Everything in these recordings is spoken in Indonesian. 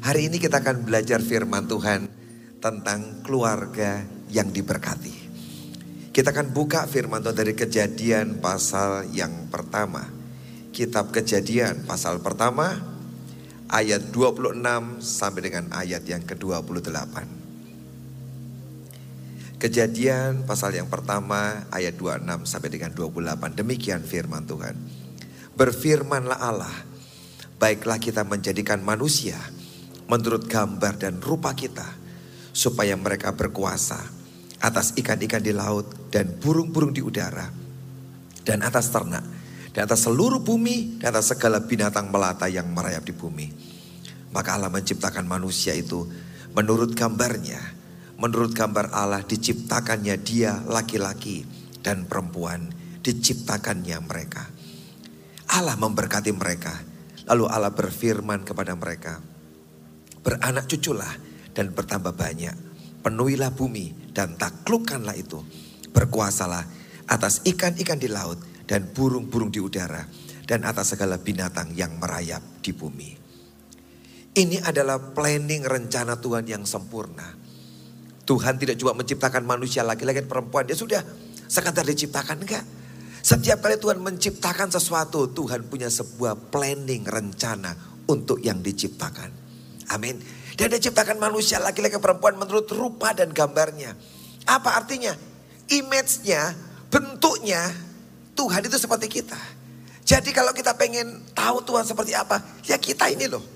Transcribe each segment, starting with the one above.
Hari ini kita akan belajar firman Tuhan tentang keluarga yang diberkati. Kita akan buka firman Tuhan dari Kejadian pasal yang pertama. Kitab Kejadian pasal pertama ayat 26 sampai dengan ayat yang ke-28. Kejadian pasal yang pertama ayat 26 sampai dengan 28. Demikian firman Tuhan. Berfirmanlah Allah, baiklah kita menjadikan manusia menurut gambar dan rupa kita, supaya mereka berkuasa atas ikan-ikan di laut dan burung-burung di udara, dan atas ternak, dan atas seluruh bumi, dan atas segala binatang melata yang merayap di bumi. Maka Allah menciptakan manusia itu menurut gambarnya. Menurut gambar Allah diciptakannya dia laki-laki dan perempuan diciptakannya mereka. Allah memberkati mereka. Lalu Allah berfirman kepada mereka, beranak cuculah dan bertambah banyak. Penuhilah bumi dan taklukkanlah itu. Berkuasalah atas ikan-ikan di laut dan burung-burung di udara, dan atas segala binatang yang merayap di bumi. Ini adalah planning rencana Tuhan yang sempurna. Tuhan tidak cuma menciptakan manusia laki-laki dan perempuan, dia sudah sekadar diciptakan, enggak. Setiap kali Tuhan menciptakan sesuatu, Tuhan punya sebuah planning rencana untuk yang diciptakan. Amin. Dan dia ciptakan manusia laki-laki perempuan menurut rupa dan gambarnya. Apa artinya? Image-nya, bentuknya Tuhan itu seperti kita. Jadi kalau kita pengen tahu Tuhan seperti apa, ya kita ini loh.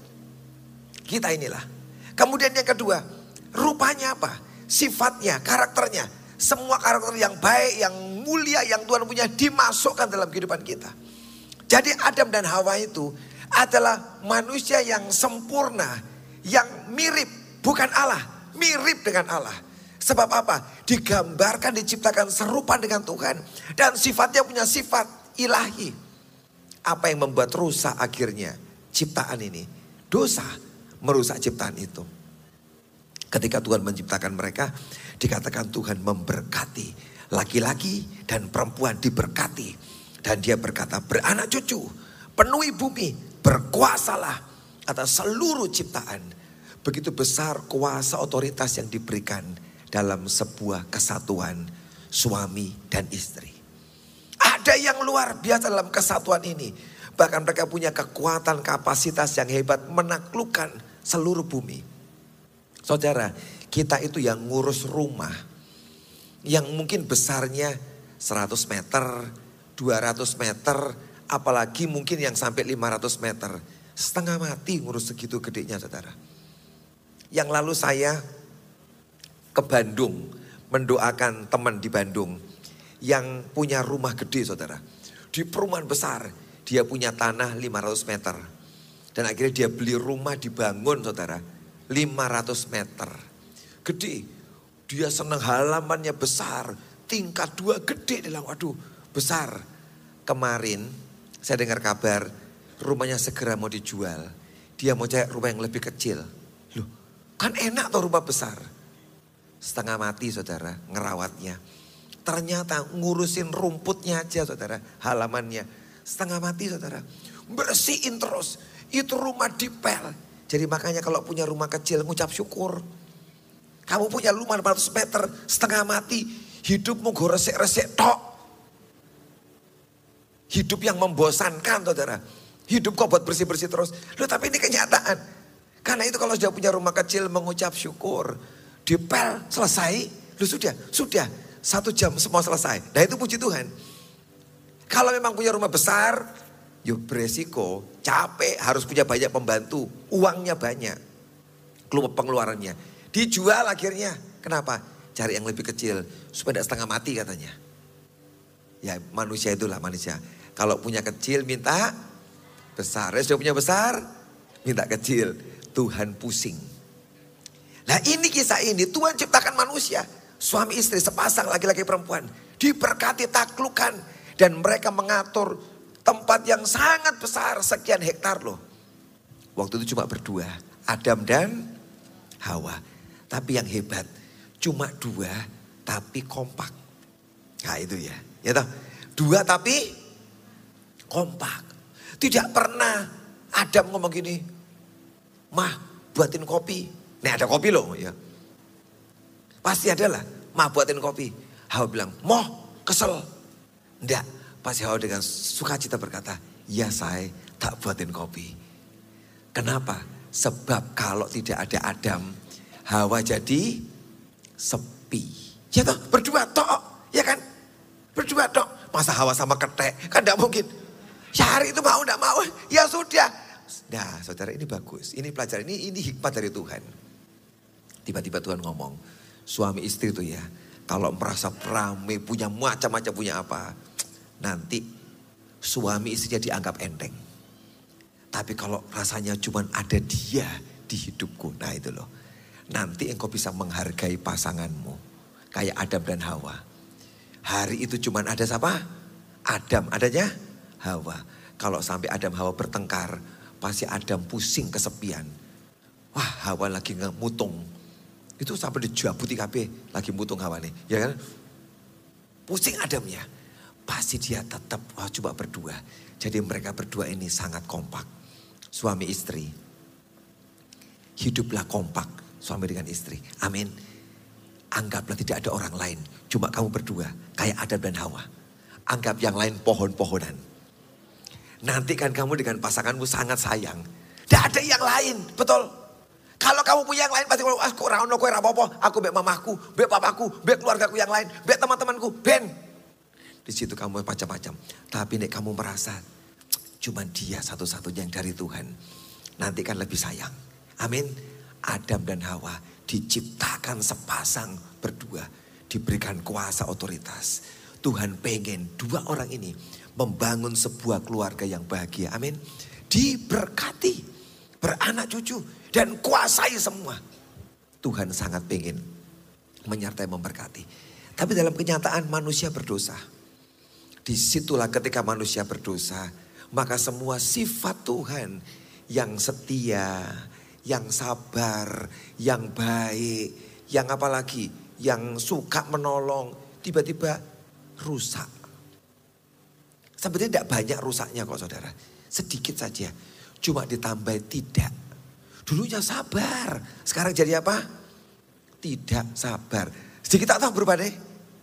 Kita inilah. Kemudian yang kedua, rupanya apa? Sifatnya, karakternya. Semua karakter yang baik, yang mulia, yang Tuhan punya dimasukkan dalam kehidupan kita. Jadi Adam dan Hawa itu adalah manusia yang sempurna, yang mirip, bukan Allah, mirip dengan Allah. Sebab apa? Digambarkan, diciptakan serupa dengan Tuhan. Dan sifatnya punya sifat ilahi. Apa yang membuat rusak akhirnya ciptaan ini? Dosa merusak ciptaan itu. Ketika Tuhan menciptakan mereka, dikatakan Tuhan memberkati. Laki-laki dan perempuan diberkati. Dan dia berkata, beranak cucu, penuhi bumi, berkuasalah atas seluruh ciptaan. Begitu besar kuasa otoritas yang diberikan dalam sebuah kesatuan suami dan istri. Ada yang luar biasa dalam kesatuan ini. Bahkan mereka punya kekuatan, kapasitas yang hebat menaklukkan seluruh bumi. Saudara, kita itu yang ngurus rumah, yang mungkin besarnya 100 meter, 200 meter, apalagi mungkin yang sampai 500 meter. Setengah mati ngurus segitu gedenya, saudara. Yang lalu saya ke Bandung, mendoakan teman di Bandung yang punya rumah gede, saudara. Di perumahan besar, dia punya tanah 500 meter. Dan akhirnya dia beli rumah, dibangun, saudara, 500 meter. Gede. Dia senang, halamannya besar. Tingkat 2 gede. Dia bilang, waduh besar. Kemarin saya dengar kabar rumahnya segera mau dijual. Dia mau cari rumah yang lebih kecil. Loh, kan enak tuh rumah besar. Setengah mati, saudara, ngerawatnya. Ternyata ngurusin rumputnya aja, saudara, halamannya. Setengah mati, saudara. Bersihin terus. Itu rumah dipel. Jadi makanya kalau punya rumah kecil ngucap syukur. Kamu punya rumah 400 meter setengah mati. Hidupmu go resek-resek tok. Hidup yang membosankan, saudara. Hidup kok buat bersih-bersih terus. Loh, tapi ini kenyataan. Karena itu kalau sudah punya rumah kecil mengucap syukur. Dipel selesai. Loh sudah. 1 jam semua selesai. Nah itu puji Tuhan. Kalau memang punya rumah besar, yuk beresiko, capek, harus punya banyak pembantu, uangnya banyak, pengeluarannya. Dijual akhirnya, kenapa? Cari yang lebih kecil, supaya tidak setengah mati katanya. Ya manusia itulah manusia. Kalau punya kecil minta besar, sudah punya besar, minta kecil. Tuhan pusing. Nah ini kisah ini, Tuhan ciptakan manusia, suami istri sepasang laki-laki perempuan. Diberkati taklukan dan mereka mengatur tempat yang sangat besar, sekian hektar loh. Waktu itu cuma berdua, Adam dan Hawa. Tapi yang hebat, cuma 2 tapi kompak. Nah itu ya. Ya toh? 2 tapi kompak. Tidak pernah Adam ngomong gini, "Mah, buatin kopi. Nih ada kopi loh ya. Pasti ada lah, Ma buatin kopi. Hawa bilang, moh kesel. Enggak, pasti Hawa dengan sukacita berkata, ya saya tak buatin kopi. Kenapa? Sebab kalau tidak ada Adam, Hawa jadi sepi. Ya toh, berdua toh, ya kan? Berdua toh. Masa Hawa sama ketek, kan enggak mungkin. Ya hari itu mau enggak mau, ya sudah. Nah saudara ini bagus, ini pelajaran, ini hikmat dari Tuhan. Tiba-tiba Tuhan ngomong, suami istri itu ya, kalau merasa rame, punya macam-macam, punya apa, nanti suami istrinya dianggap enteng. Tapi kalau rasanya cuma ada dia di hidupku, nah itu loh. Nanti engkau bisa menghargai pasanganmu, kayak Adam dan Hawa. Hari itu cuma ada siapa? Adam, adanya Hawa. Kalau sampai Adam Hawa bertengkar, pasti Adam pusing kesepian. Wah Hawa lagi ngemutung. Itu sampai dijabuti kabeh lagi mutung Hawa nih. Ya kan? Pusing Adamnya. Pasti dia tetap coba berdua. Jadi mereka berdua ini sangat kompak. Suami istri. Hiduplah kompak suami dengan istri. Amin. Anggaplah tidak ada orang lain. Cuma kamu berdua. Kayak Adam dan Hawa. Anggap yang lain pohon-pohonan. Nanti kan kamu dengan pasanganmu sangat sayang. Tidak ada yang lain, betul. Kalau kamu punya yang lain pasti aku rano kowe rapopo, aku bek mamaku, bek papaku, bek keluargaku yang lain, bek teman-temanku, ben. Di situ kamu macam-macam. Tapi nek kamu merasa cuma dia satu-satunya yang dari Tuhan, nanti kan lebih sayang. Amin. Adam dan Hawa diciptakan sepasang berdua, diberikan kuasa otoritas. Tuhan pengen dua orang ini membangun sebuah keluarga yang bahagia. Amin. Diberkati, beranak cucu dan kuasai semua. Tuhan sangat pengen menyertai memberkati. Tapi dalam kenyataan manusia berdosa. Disitulah ketika manusia berdosa, maka semua sifat Tuhan yang setia, yang sabar, yang baik, yang apalagi, yang suka menolong, tiba-tiba rusak. Sebenarnya tidak banyak rusaknya kok saudara. Sedikit saja. Cuma ditambah tidak. Dulunya sabar. Sekarang jadi apa? Tidak sabar. Sedikit tak tahu berubah deh.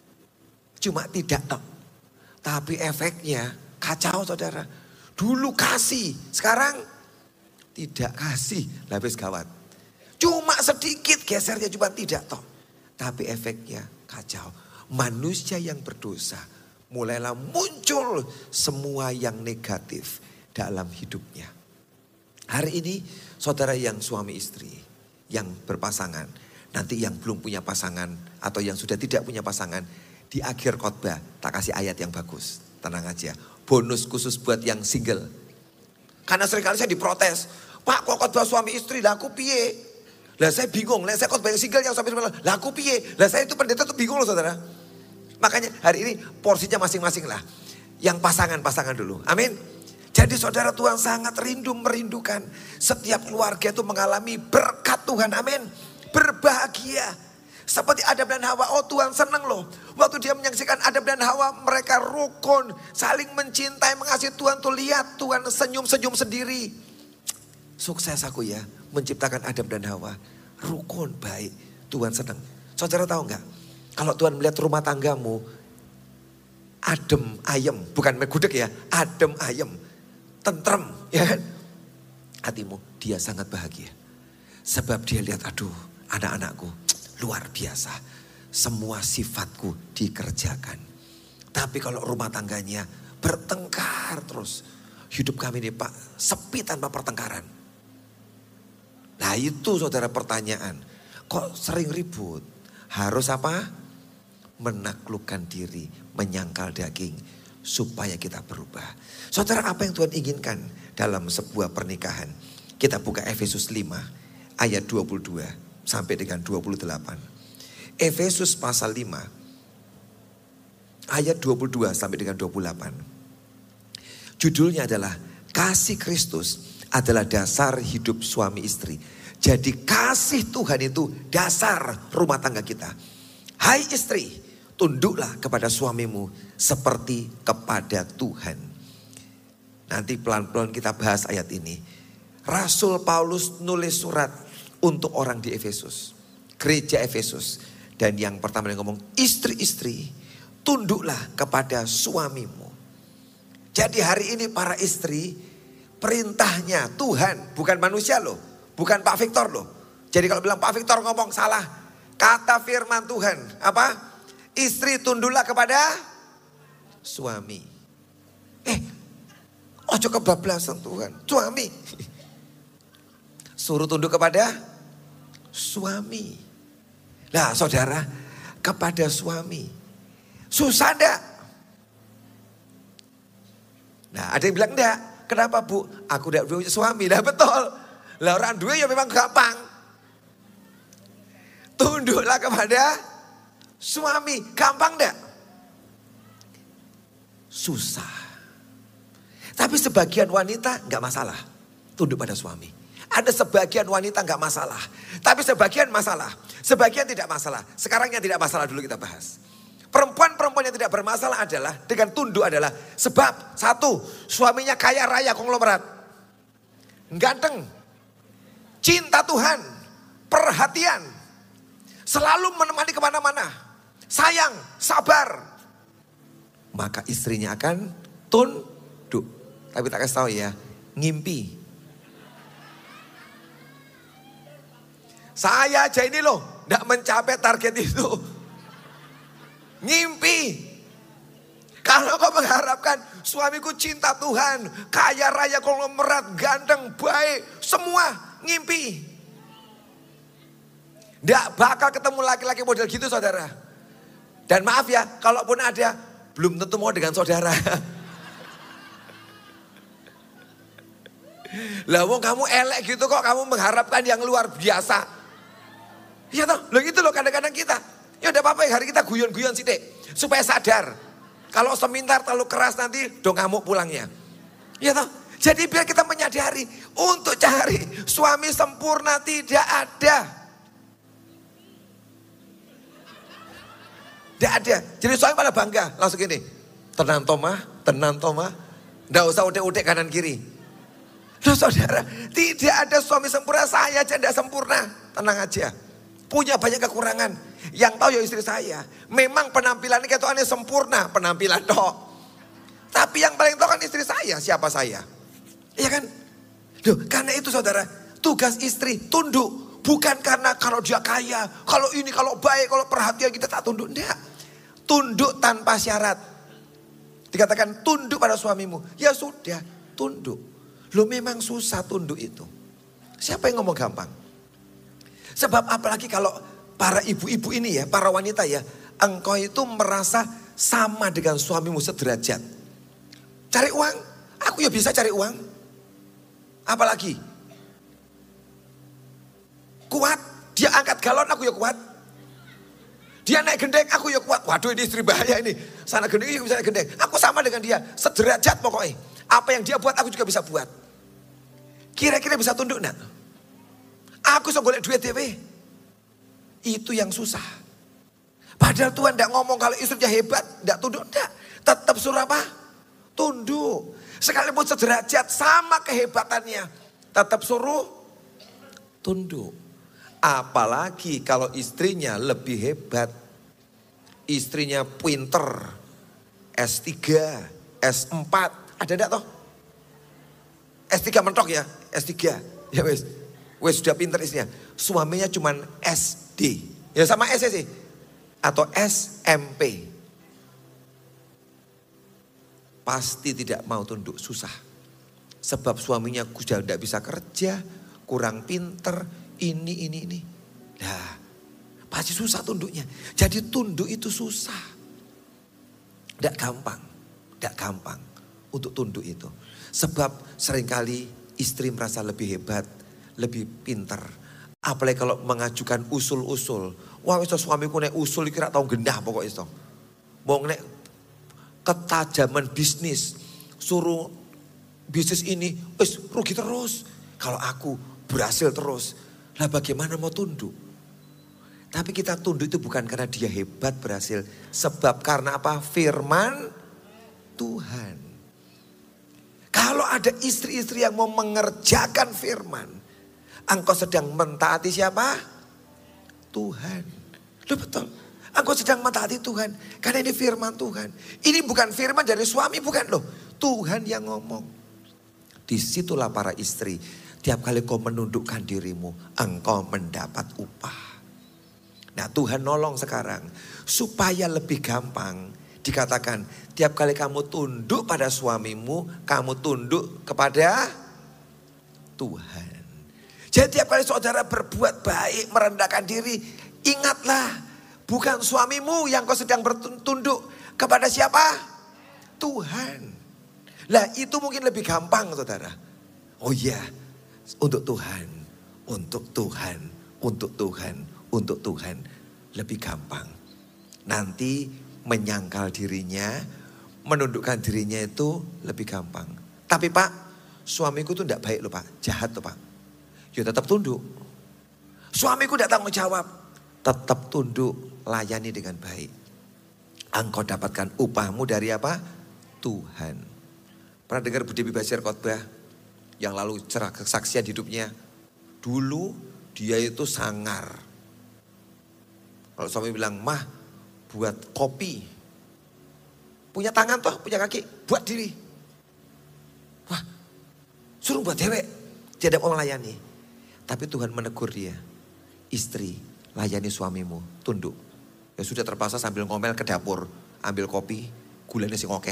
Cuma tidak tahu. Tapi efeknya kacau saudara. Dulu kasih. Sekarang tidak kasih. Habis gawat. Cuma sedikit gesernya cuma tidak tahu. Tapi efeknya kacau. Manusia yang berdosa mulailah muncul semua yang negatif dalam hidupnya. Hari ini saudara yang suami istri, yang berpasangan, nanti yang belum punya pasangan atau yang sudah tidak punya pasangan, di akhir khotbah tak kasih ayat yang bagus. Tenang aja, bonus khusus buat yang single. Karena seringkali saya diprotes, Pak kok khotbah suami istri, lah aku piye? Lah saya bingung, lah saya khotbah yang single yang suami istri, lah aku piye? Lah saya itu pendeta tuh bingung loh saudara. Makanya hari ini porsinya masing-masing lah. Yang pasangan-pasangan dulu. Amin. Jadi saudara Tuhan sangat merindukan. Setiap keluarga itu mengalami berkat Tuhan. Amin. Berbahagia. Seperti Adam dan Hawa. Oh Tuhan senang loh. Waktu dia menyaksikan Adam dan Hawa. Mereka rukun. Saling mencintai, mengasihi Tuhan. Tuh lihat Tuhan senyum-senyum sendiri. Sukses aku ya. Menciptakan Adam dan Hawa. Rukun, baik. Tuhan senang. Saudara tahu gak? Kalau Tuhan melihat rumah tanggamu, adem ayem, bukan megudeg ya, adem ayem, tentrem, ya kan? Hatimu, dia sangat bahagia. Sebab dia lihat, aduh anak-anakku luar biasa, semua sifatku dikerjakan. Tapi kalau rumah tangganya bertengkar terus, hidup kami ini Pak sepi tanpa pertengkaran. Nah itu saudara pertanyaan, kok sering ribut? Harus apa? Menaklukkan diri, menyangkal daging supaya kita berubah. Saudara, apa yang Tuhan inginkan dalam sebuah pernikahan? Kita buka Efesus 5 ayat 22 sampai dengan 28. Efesus pasal 5 ayat 22 sampai dengan 28. Judulnya adalah kasih Kristus adalah dasar hidup suami istri. Jadi kasih Tuhan itu dasar rumah tangga kita. Hai istri, tunduklah kepada suamimu seperti kepada Tuhan. Nanti pelan-pelan kita bahas ayat ini. Rasul Paulus nulis surat untuk orang di Efesus. Gereja Efesus. Dan yang pertama yang ngomong, istri-istri tunduklah kepada suamimu. Jadi hari ini para istri, perintahnya Tuhan, bukan manusia loh. Bukan Pak Victor loh. Jadi kalau bilang Pak Victor ngomong salah. Kata firman Tuhan, apa? Istri tunduklah kepada suami. Ojo kebablasan Tuhan. Suami. Suruh tunduk kepada suami. Nah saudara, kepada suami. Susah enggak? Nah ada yang bilang enggak. Kenapa Bu? Aku enggak punya suami. Nah betul. Lah orang dua ya memang gampang. Tunduklah kepada suami. Gampang enggak? Susah. Tapi sebagian wanita enggak masalah. Tunduk pada suami. Ada sebagian wanita enggak masalah. Tapi sebagian masalah. Sebagian tidak masalah. Sekarang yang tidak masalah dulu kita bahas. Perempuan-perempuan yang tidak bermasalah adalah dengan tunduk adalah sebab satu, suaminya kaya raya konglomerat. Ganteng. Cinta Tuhan. Perhatian. Selalu menemani kemana-mana. Sayang, sabar. Maka istrinya akan tunduk. Tapi tak kasih tahu ya, ngimpi. Saya aja ini loh, gak mencapai target itu. Ngimpi. Kalau kau mengharapkan suamiku cinta Tuhan, kaya raya konglomerat, ganteng, baik, semua ngimpi. Gak bakal ketemu laki-laki model gitu saudara. Dan maaf ya, kalaupun ada, belum tentu mau dengan saudara. Lah wong kamu elek gitu kok kamu mengharapkan yang luar biasa. Iya toh, loh gitu loh kadang-kadang kita. Ya udah apa-apa hari kita guyon-guyon sithik supaya sadar. Kalau semintar terlalu keras nanti dong ngamuk pulangnya. Iya toh. Jadi biar kita menyadari untuk cari suami sempurna tidak ada. Tidak ada. Jadi suami malah bangga langsung gini. Tenang Toma, tenang Toma. Nggak usah udik-udik kanan kiri. Loh saudara, tidak ada suami sempurna, saya aja tidak sempurna. Tenang aja. Punya banyak kekurangan. Yang tahu ya istri saya. Memang penampilannya ketuannya sempurna. Penampilan toh. Tapi yang paling tahu kan istri saya. Siapa saya? Iya kan? Loh, karena itu saudara. Tugas istri tunduk. Bukan karena kalau dia kaya. Kalau ini, kalau baik, kalau perhatian kita tak tunduk. Enggak. Tunduk tanpa syarat. Dikatakan tunduk pada suamimu. Ya sudah, tunduk. Loh memang susah tunduk itu. Siapa yang ngomong gampang? Sebab apalagi kalau para ibu-ibu ini ya, para wanita ya. Engkau itu merasa sama dengan suamimu sederajat. Cari uang, aku ya bisa cari uang. Apalagi? Kuat, dia angkat galon aku ya kuat. Dia naik gendeng, aku ya kuat. Waduh ini istri bahaya ini. Sana gendeng, ini bisa naik gendeng. Aku sama dengan dia, sederajat pokoknya. Apa yang dia buat aku juga bisa buat. Kira-kira bisa tunduk enggak? Aku bisa golek duit dewe. Itu yang susah. Padahal Tuhan tidak ngomong kalau istrinya hebat, tidak tunduk, tidak. Tetap suruh apa? Tunduk. Sekalipun sederajat sama kehebatannya, tetap suruh tunduk. Apalagi kalau istrinya lebih hebat. Istrinya pinter, S3, S4, ada enggak toh? S3 mentok ya, S3. Ya wes. Wes sudah pinter istrinya. Suaminya cuman SD. Ya sama S sih. Atau SMP. Pasti tidak mau tunduk, susah. Sebab suaminya sudah tidak bisa kerja, kurang pinter, ini. Nah, pasti susah tunduknya. Jadi tunduk itu susah. Tidak gampang untuk tunduk itu. Sebab seringkali istri merasa lebih hebat, lebih pintar. Apalagi kalau mengajukan usul-usul. Wah itu suamiku nek usul kira tau gendah pokoknya itu. Mau nek ketajaman bisnis. Suruh bisnis ini wis rugi terus. Kalau aku berhasil terus. Lah bagaimana mau tunduk? Tapi kita tunduk itu bukan karena dia hebat berhasil. Sebab karena apa? Firman Tuhan. Kalau ada istri-istri yang mau mengerjakan firman. Engkau sedang mentaati siapa? Tuhan. Loh betul. Engkau sedang mentaati Tuhan. Karena ini firman Tuhan. Ini bukan firman dari suami, bukan loh. Tuhan yang ngomong. Disitulah para istri. Tiap kali kau menundukkan dirimu, engkau mendapat upah. Nah Tuhan nolong sekarang. Supaya lebih gampang. Dikatakan tiap kali kamu tunduk pada suamimu, kamu tunduk kepada Tuhan. Jadi tiap kali saudara berbuat baik, merendahkan diri, ingatlah bukan suamimu yang kau sedang bertunduk kepada siapa? Tuhan. Lah itu mungkin lebih gampang saudara. Oh iya, untuk Tuhan, untuk Tuhan, untuk Tuhan, untuk Tuhan. Lebih gampang. Nanti menyangkal dirinya, menundukkan dirinya itu lebih gampang. Tapi Pak, suamiku tuh tidak baik loh Pak, jahat loh Pak. Ya tetap tunduk. Suamiku tidak tanggung jawab, tetap tunduk, layani dengan baik. Engkau dapatkan upahmu dari apa? Tuhan. Pernah dengar Budi Basir khotbah yang lalu cerah kesaksian hidupnya. Dulu dia itu sangar. Kalau suami bilang, mah buat kopi. Punya tangan toh, punya kaki, buat diri. Wah, suruh buat dewek. Dia tidak mau melayani. Tapi Tuhan menegur dia. Istri, layani suamimu, tunduk. Ya sudah terpaksa sambil ngomel ke dapur. Ambil kopi, gulanya sih ngokeh.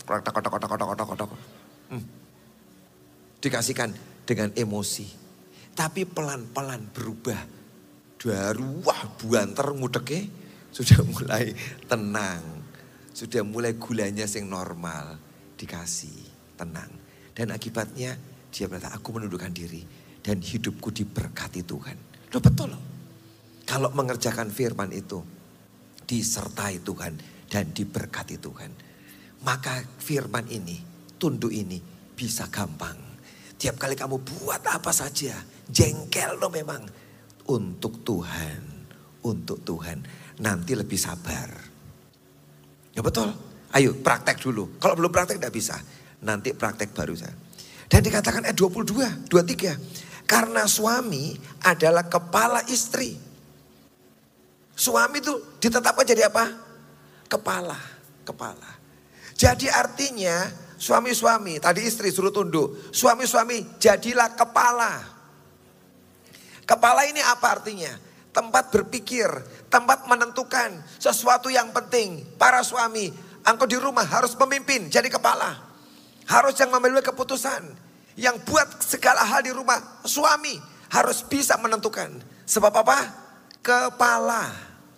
Dikasihkan dengan emosi. Tapi pelan-pelan berubah. Dari wah buanter ngudeke. Sudah mulai tenang. Sudah mulai gulanya sing normal. Dikasih tenang. Dan akibatnya dia berkata aku menundukkan diri. Dan hidupku diberkati Tuhan. Loh betul loh. Kalau mengerjakan firman itu. Disertai Tuhan. Dan diberkati Tuhan. Maka firman ini. Tunduk ini bisa gampang. Tiap kali kamu buat apa saja. Jengkel loh memang. Untuk Tuhan. Untuk Tuhan. Nanti lebih sabar. Ya betul. Ayo praktek dulu. Kalau belum praktek tidak bisa. Nanti praktek baru saja. Dan dikatakan ayat 22, 23. Karena suami adalah kepala istri. Suami itu ditetapkan jadi apa? Kepala. Kepala. Jadi artinya suami-suami, tadi istri suruh tunduk. Suami-suami jadilah kepala. Kepala ini apa artinya? Tempat berpikir, tempat menentukan sesuatu yang penting. Para suami, engkau di rumah harus memimpin, jadi kepala. Harus yang memiliki keputusan. Yang buat segala hal di rumah, suami harus bisa menentukan. Sebab apa? Kepala.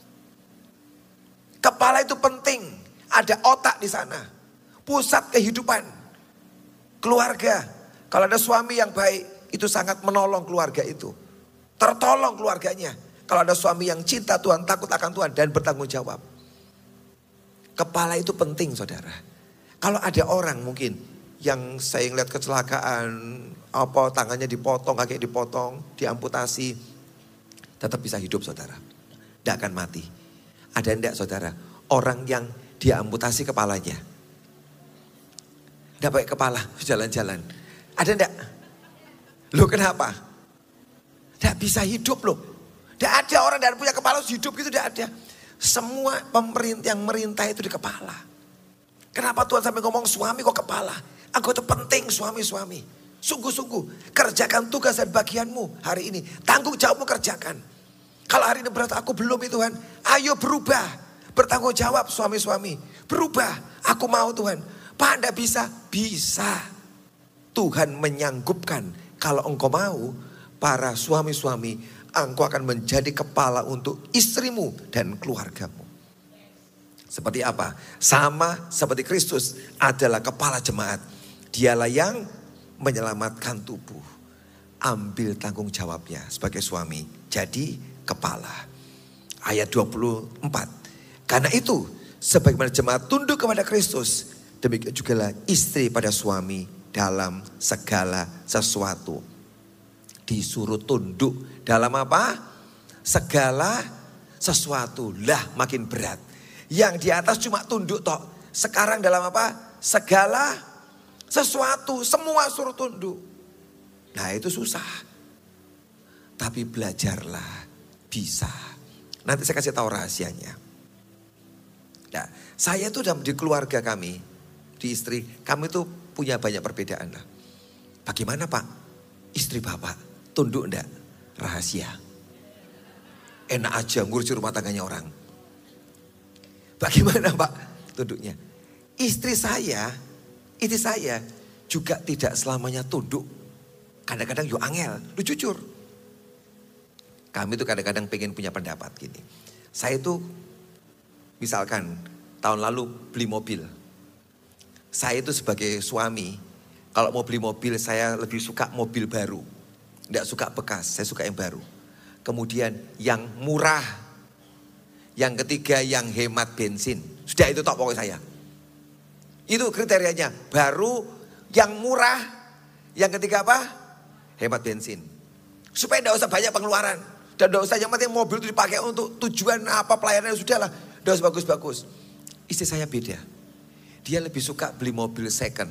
Kepala itu penting. Ada otak di sana. Pusat kehidupan. Keluarga. Kalau ada suami yang baik, itu sangat menolong keluarga itu. Tertolong keluarganya. Kalau ada suami yang cinta Tuhan, takut akan Tuhan dan bertanggung jawab. Kepala itu penting saudara. Kalau ada orang mungkin yang saya ngeliat kecelakaan, apa tangannya dipotong, kaki dipotong, diamputasi, tetap bisa hidup saudara. Tidak akan mati. Ada enggak saudara? Orang yang diamputasi kepalanya. Tidak pakai kepala, jalan-jalan. Ada enggak? Loh kenapa? Tidak bisa hidup loh. Tidak ada orang yang punya kepala hidup gitu, tidak ada. Semua pemerintah yang merintah itu di kepala. Kenapa Tuhan sampai ngomong suami kok kepala? Aku itu penting suami-suami. Sungguh-sungguh kerjakan tugas dan bagianmu hari ini. Tanggung jawabmu kerjakan. Kalau hari ini berat aku belum itu Tuhan. Ayo berubah. Bertanggung jawab suami-suami. Berubah. Aku mau Tuhan. Pak anda bisa? Bisa. Tuhan menyanggupkan. Kalau engkau mau para suami-suami. Engkau akan menjadi kepala untuk istrimu dan keluargamu. Seperti apa? Sama seperti Kristus adalah kepala jemaat. Dialah yang menyelamatkan tubuh. Ambil tanggung jawabnya sebagai suami. Jadi kepala. Ayat 24. Karena itu sebagaimana jemaat tunduk kepada Kristus. Demikian juga lah istri pada suami dalam segala sesuatu. Disuruh tunduk dalam apa? Segala sesuatu. Lah makin berat. Yang di atas cuma tunduk toh. Sekarang dalam apa? Segala sesuatu. Semua suruh tunduk. Nah itu susah. Tapi belajarlah bisa. Nanti saya kasih tahu rahasianya. Nah, saya tuh di keluarga kami, di istri, kami tuh punya banyak perbedaan lah. Bagaimana Pak? Istri Bapak tunduk enggak? Rahasia. Enak aja ngurusin rumah tangganya orang. Bagaimana Pak tunduknya? Istri saya juga tidak selamanya tunduk. Kadang-kadang yuk angel, lu jujur. Kami tuh kadang-kadang pengen punya pendapat gini. Saya tuh misalkan tahun lalu beli mobil. Saya itu sebagai suami, kalau mau beli mobil saya lebih suka mobil baru. Tidak suka bekas, saya suka yang baru. Kemudian yang murah. Yang ketiga yang hemat bensin. Sudah itu tok pokoknya saya. Itu kriterianya. Baru, yang murah. Yang ketiga apa? Hemat bensin. Supaya tidak usah banyak pengeluaran. Dan tidak usah yang penting mobil itu dipakai untuk tujuan apa pelayanan sudah lah. Tidak usah bagus-bagus. Istri saya beda. Dia lebih suka beli mobil second.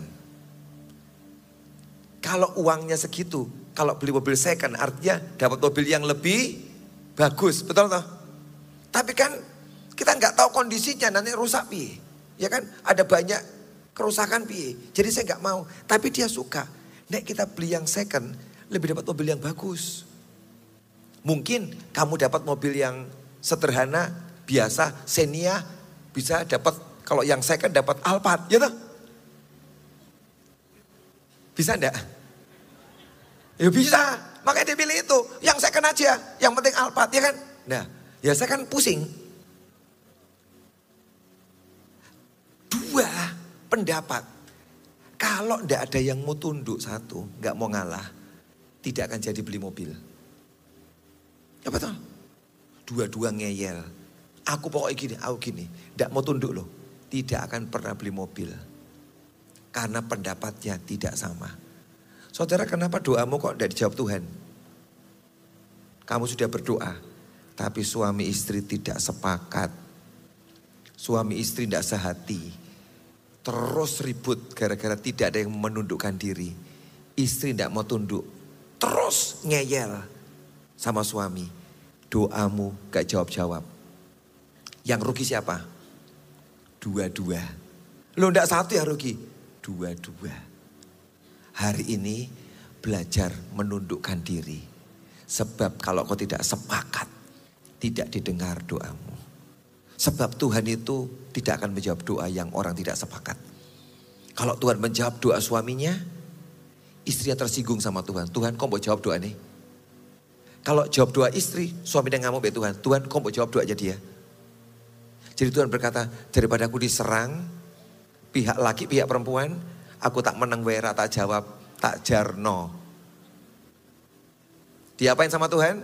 Kalau uangnya segitu, kalau beli mobil second artinya dapat mobil yang lebih bagus. Betul toh? Tapi kan kita nggak tahu kondisinya nanti rusak piye. Ya kan ada banyak kerusakan piye. Jadi saya nggak mau. Tapi dia suka. Nek kita beli yang second lebih dapat mobil yang bagus. Mungkin kamu dapat mobil yang sederhana, biasa, Xenia, bisa dapat, kalau yang second dapat Alphard, ya toh? Bisa enggak? Ya bisa, makanya dia pilih itu, yang second aja, yang penting Alphard, ya kan? Nah, ya saya kan pusing. Dua pendapat, kalau enggak ada yang mau tunduk satu, enggak mau ngalah, tidak akan jadi beli mobil. Ya betul. Dua-dua ngeyel. Aku pokoknya gini. Tidak mau tunduk loh. Tidak akan pernah beli mobil. Karena pendapatnya tidak sama. Saudara, kenapa doamu kok tidak dijawab Tuhan? Kamu sudah berdoa. Tapi suami istri tidak sepakat. Suami istri tidak sehati. Terus ribut gara-gara tidak ada yang menundukkan diri. Istri tidak mau tunduk. Terus ngeyel sama suami. Doamu gak jawab-jawab. Yang rugi siapa? Dua-dua. Lo ndak satu yang rugi. Dua-dua. Hari ini belajar menundukkan diri. Sebab kalau kau tidak sepakat, tidak didengar doamu. Sebab Tuhan itu tidak akan menjawab doa yang orang tidak sepakat. Kalau Tuhan menjawab doa suaminya, istrinya tersinggung sama Tuhan. Tuhan kau mau jawab doa nih? Kalau jawab doa istri, suaminya ngamuk be Tuhan. Tuhan kau mau jawab doa aja dia. Jadi Tuhan berkata, daripada aku diserang, pihak laki, pihak perempuan, aku tak menang wera, tak jawab, tak jarno. Diapain sama Tuhan?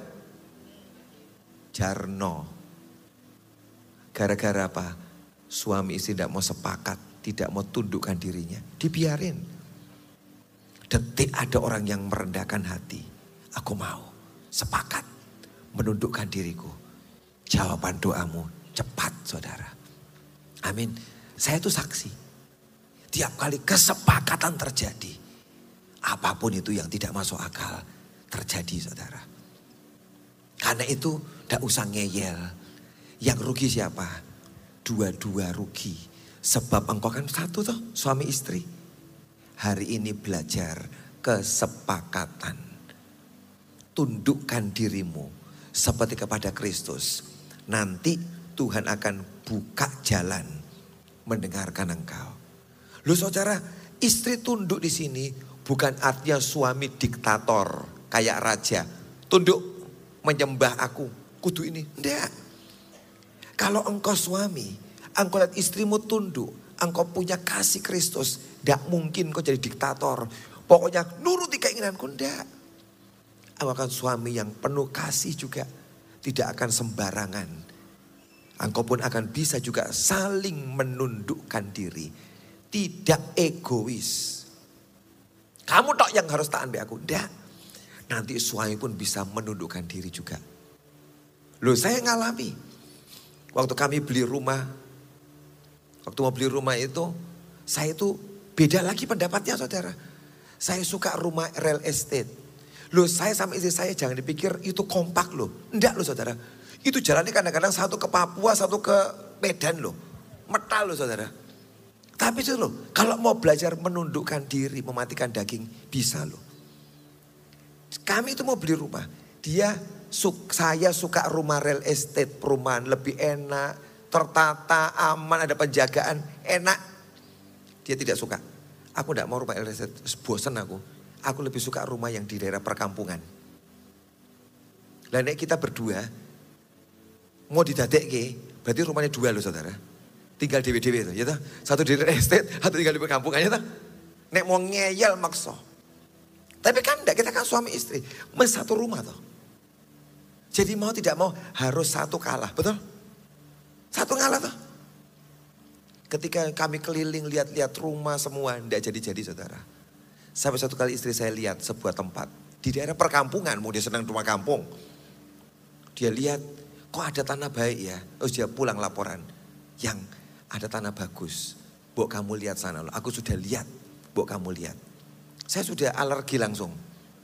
Jarno. Gara-gara apa? Suami istri tidak mau sepakat, tidak mau tundukkan dirinya. Dibiarin. Detik ada orang yang merendahkan hati. Aku mau sepakat menundukkan diriku. Jawaban doamu cepat saudara. Amin. Saya itu saksi. Tiap kali kesepakatan terjadi. Apapun itu yang tidak masuk akal terjadi saudara. Karena itu tidak usah ngeyel. Yang rugi siapa? Dua-dua rugi. Sebab engkau kan satu toh suami istri. Hari ini belajar kesepakatan. Tundukkan dirimu seperti kepada Kristus. Nanti Tuhan akan buka jalan mendengarkan engkau. Loh saudara, istri tunduk di sini bukan artinya suami diktator kayak raja. Tunduk menyembah aku, kudu ini. Enggak. Kalau engkau suami, engkau lihat istrimu tunduk, engkau punya kasih Kristus, enggak mungkin kau jadi diktator. Pokoknya nuruti keinginanku, enggak. Engkau akan suami yang penuh kasih juga. Tidak akan sembarangan. Engkau pun akan bisa juga saling menundukkan diri. Tidak egois. Kamu tok yang harus taat be aku. Enggak. Nanti suami pun bisa menundukkan diri juga. Loh saya ngalami. Waktu kami beli rumah. Waktu mau beli rumah itu. Saya itu beda lagi pendapatnya saudara. Saya suka rumah real estate. Loh saya sama istri saya jangan dipikir itu kompak loh. Enggak loh saudara. Itu jalannya kadang-kadang satu ke Papua, satu ke Medan loh. Metal loh saudara. Tapi itu loh, kalau mau belajar menundukkan diri, mematikan daging, bisa loh. Kami itu mau beli rumah. Saya suka rumah real estate, perumahan lebih enak, tertata, aman, ada penjagaan, enak. Dia tidak suka. Aku tidak mau rumah real estate, bosan aku. Aku lebih suka rumah yang di daerah perkampungan. Lah nek kita berdua mau didadekke, berarti rumahnya dua loh saudara. Tinggal dewe-dewe itu, ya toh. Satu di real estate, satu tinggal di perkampungan ya toh. Nek mau ngeyel makso. Tapi kan enggak, kita kan suami istri, satu rumah toh. Jadi mau tidak mau harus satu kalah, betul? Satu ngalah toh. Ketika kami keliling lihat-lihat rumah semua, enggak jadi-jadi saudara. Sampai satu kali istri saya lihat sebuah tempat di daerah perkampungan, mau dia senang rumah kampung. Dia lihat, kok ada tanah baik ya. Terus dia pulang laporan, yang ada tanah bagus. Bok kamu lihat sana loh, aku sudah lihat, bok kamu lihat. Saya sudah alergi langsung.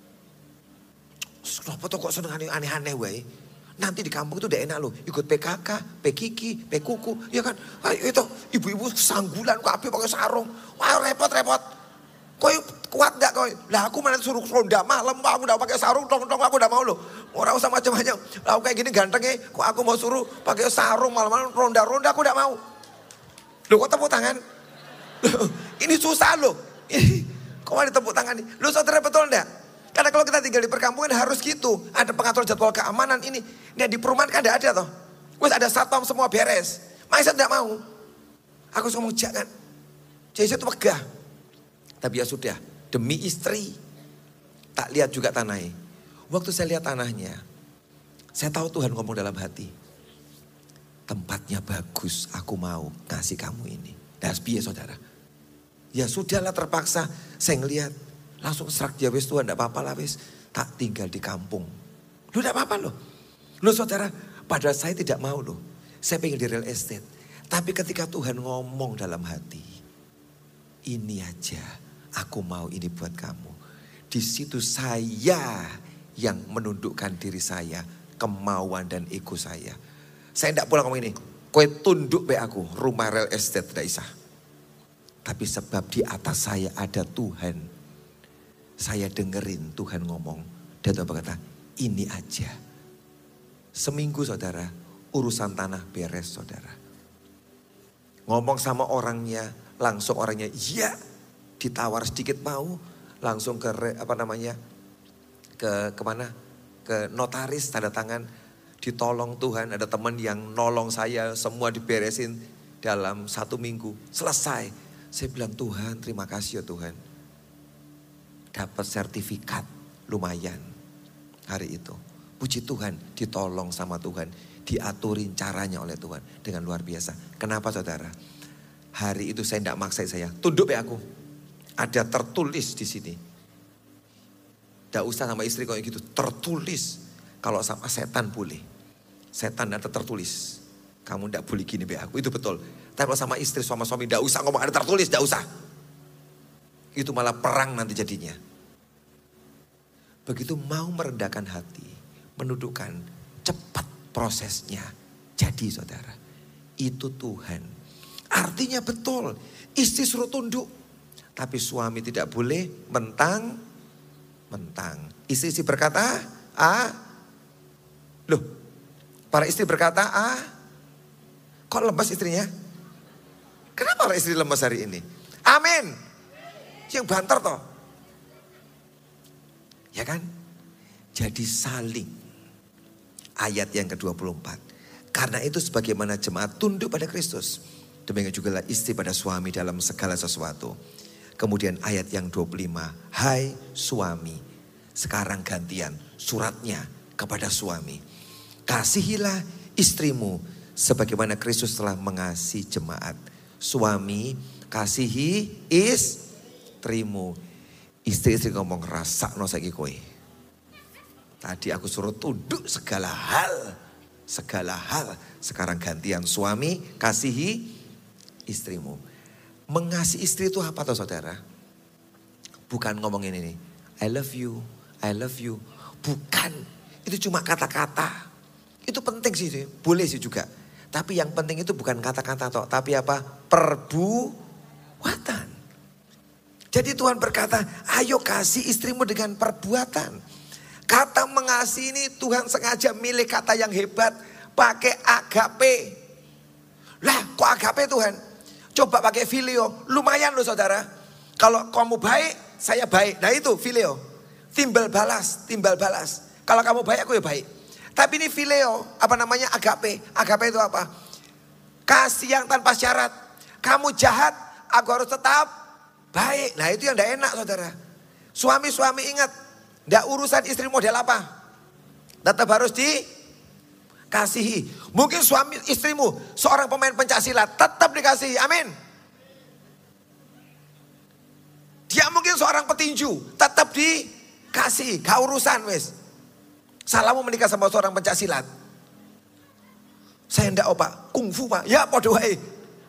Kenapa tuh kok seneng aneh-aneh wae? Nanti di kampung itu udah enak loh, ikut PKK, PKK, PKUKU, ya kan? Itu ibu-ibu sanggulan, kabeh pakai sarung. Wah repot-repot. Kok kuat gak kau? Lah aku mana suruh ronda malam, aku udah pakai sarung, tong aku udah mau loh. Orang usah macam-macam. Lah aku kayak gini gantengnya, kok aku mau suruh pakai sarung malam-malam ronda-ronda, aku udah mau. Loh kok tepuk tangan? Ini susah loh. Kok ada tepuk tangan nih? Loh saudara betul enggak? Karena kalau kita tinggal di perkampungan harus gitu. Ada pengatur jadwal keamanan ini. Nah di perumahan kan ada toh. Wes ada satpam semua beres. Masa enggak mau? Aku ngomong jangan. Jadi saya tuh pegah. Tapi ya sudah, demi istri. Tak lihat juga tanahnya. Waktu saya lihat tanahnya, saya tahu Tuhan ngomong dalam hati. Tempatnya bagus, aku mau kasih kamu ini. Das piye saudara. Ya sudahlah terpaksa, saya ngelihat. Langsung serak dia, wis Tuhan enggak apa-apa lah wis. Tak tinggal di kampung. Lu enggak apa-apa loh. Lu saudara, padahal saya tidak mau loh. Saya pengen di real estate. Tapi ketika Tuhan ngomong dalam hati. Ini aja. Aku mau ini buat kamu. Di situ saya yang menundukkan diri saya, kemauan dan ego saya. Saya tidak pulang ngomong ini, kowe tunduk be aku, rumah real estate tidak isah. Tapi sebab di atas saya ada Tuhan. Saya dengerin Tuhan ngomong. Dan Tuhan berkata, ini aja. Seminggu saudara, urusan tanah beres saudara. Ngomong sama orangnya, langsung orangnya, iya. Ditawar sedikit mau, langsung ke kemana? Ke notaris, tanda tangan, ditolong Tuhan. Ada teman yang nolong saya, semua diberesin dalam 1 minggu. Selesai. Saya bilang Tuhan, terima kasih ya Tuhan. Dapat sertifikat, lumayan hari itu. Puji Tuhan, ditolong sama Tuhan, diaturin caranya oleh Tuhan dengan luar biasa. Kenapa saudara? Hari itu saya tidak maksa saya, tunduk ya aku. Ada tertulis di sini. Tidak usah sama istri kayak gitu. Tertulis. Kalau sama setan boleh. Setan ada tertulis. Kamu tidak boleh gini be aku. Itu betul. Tapi kalau sama istri, sama suami tidak usah ngomong ada tertulis. Tidak usah. Itu malah perang nanti jadinya. Begitu mau merendahkan hati. Menundukkan. Cepat prosesnya. Jadi saudara. Itu Tuhan. Artinya betul. Istri suruh tunduk. Tapi suami tidak boleh mentang. Istri berkata, A. Loh, para istri berkata, A. Kok lemas istrinya? Kenapa para istri lemas hari ini? Amin. Yang banter toh. Ya kan? Jadi saling. Ayat yang ke-24. Karena itu sebagaimana jemaat tunduk pada Kristus. Demikian juga istri pada suami dalam segala sesuatu. Kemudian ayat yang 25. Hai suami. Sekarang gantian suratnya kepada suami. Kasihilah istrimu. Sebagaimana Kristus telah mengasihi jemaat. Suami kasihi istrimu. Istri-istri ngomong rasa no saiki kowe. Tadi aku suruh tunduk segala hal. Segala hal. Sekarang gantian suami kasihi istrimu. Mengasihi istri itu apa toh saudara? Bukan ngomongin ini. I love you, I love you. Bukan, itu cuma kata-kata. Itu penting sih, boleh sih juga. Tapi yang penting itu bukan kata-kata toh, tapi apa? Perbuatan. Jadi Tuhan berkata, ayo kasih istrimu dengan perbuatan. Kata mengasihi ini Tuhan sengaja milih kata yang hebat, pakai agape. Lah kok agape Tuhan? Coba pakai filio, lumayan loh saudara. Kalau kamu baik, saya baik. Nah itu filio, timbal balas. Kalau kamu baik, aku ya baik. Tapi ini fileo, apa namanya agape. Agape itu apa? Kasih yang tanpa syarat. Kamu jahat, aku harus tetap baik. Nah itu yang tidak enak saudara. Suami-suami ingat, tidak urusan istri model apa. Tetap harus dikasihi. Mungkin suami istrimu seorang pemain pencaksilat, tetap dikasihi. Amin. Dia mungkin seorang petinju, tetap dikasihi. Gak urusan wes. Salahmu menikah sama seorang pencaksilat. Saya enggak pak, kungfu pak. Ya podo wae.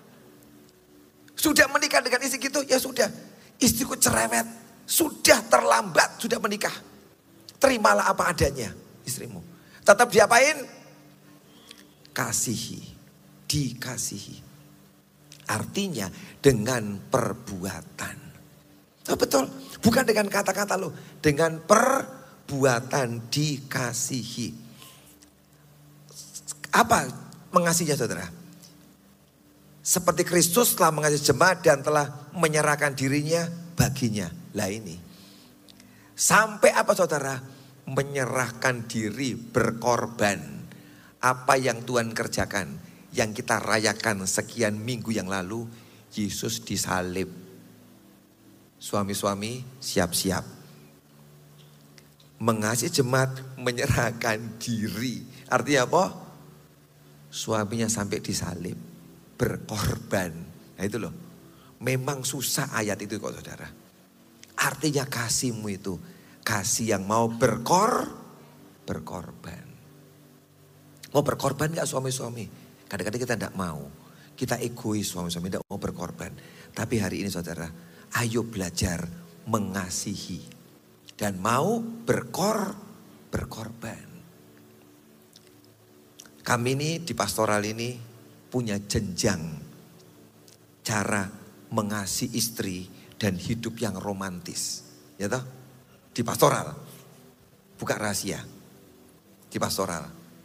Sudah menikah dengan istri gitu, ya sudah. Istriku cerewet, sudah terlambat, sudah menikah. Terimalah apa adanya istrimu. Tetap diapain? Kasihi, dikasihi. Artinya dengan perbuatan. Oh, betul, bukan dengan kata-kata loh, dengan perbuatan dikasihi. Apa mengasihinya saudara? Seperti Kristus telah mengasihi jemaat dan telah menyerahkan dirinya baginya. Lah ini. Sampai apa saudara? Menyerahkan diri, berkorban. Apa yang Tuhan kerjakan, yang kita rayakan sekian minggu yang lalu, Yesus disalib. Suami-suami siap-siap. Mengasihi jemaat, menyerahkan diri. Artinya apa? Suaminya sampai disalib, berkorban. Nah itu loh, memang susah ayat itu kok saudara. Artinya kasihmu itu, kasih yang mau berkorban. Mau berkorban gak suami-suami? Kadang-kadang kita tidak mau. Kita egois suami-suami, tidak mau berkorban. Tapi hari ini saudara, ayo belajar mengasihi. Dan mau berkorban. Kami ini di pastoral ini punya jenjang cara mengasihi istri dan hidup yang romantis. Ya toh? Di pastoral. Bukan rahasia. Di pastoral.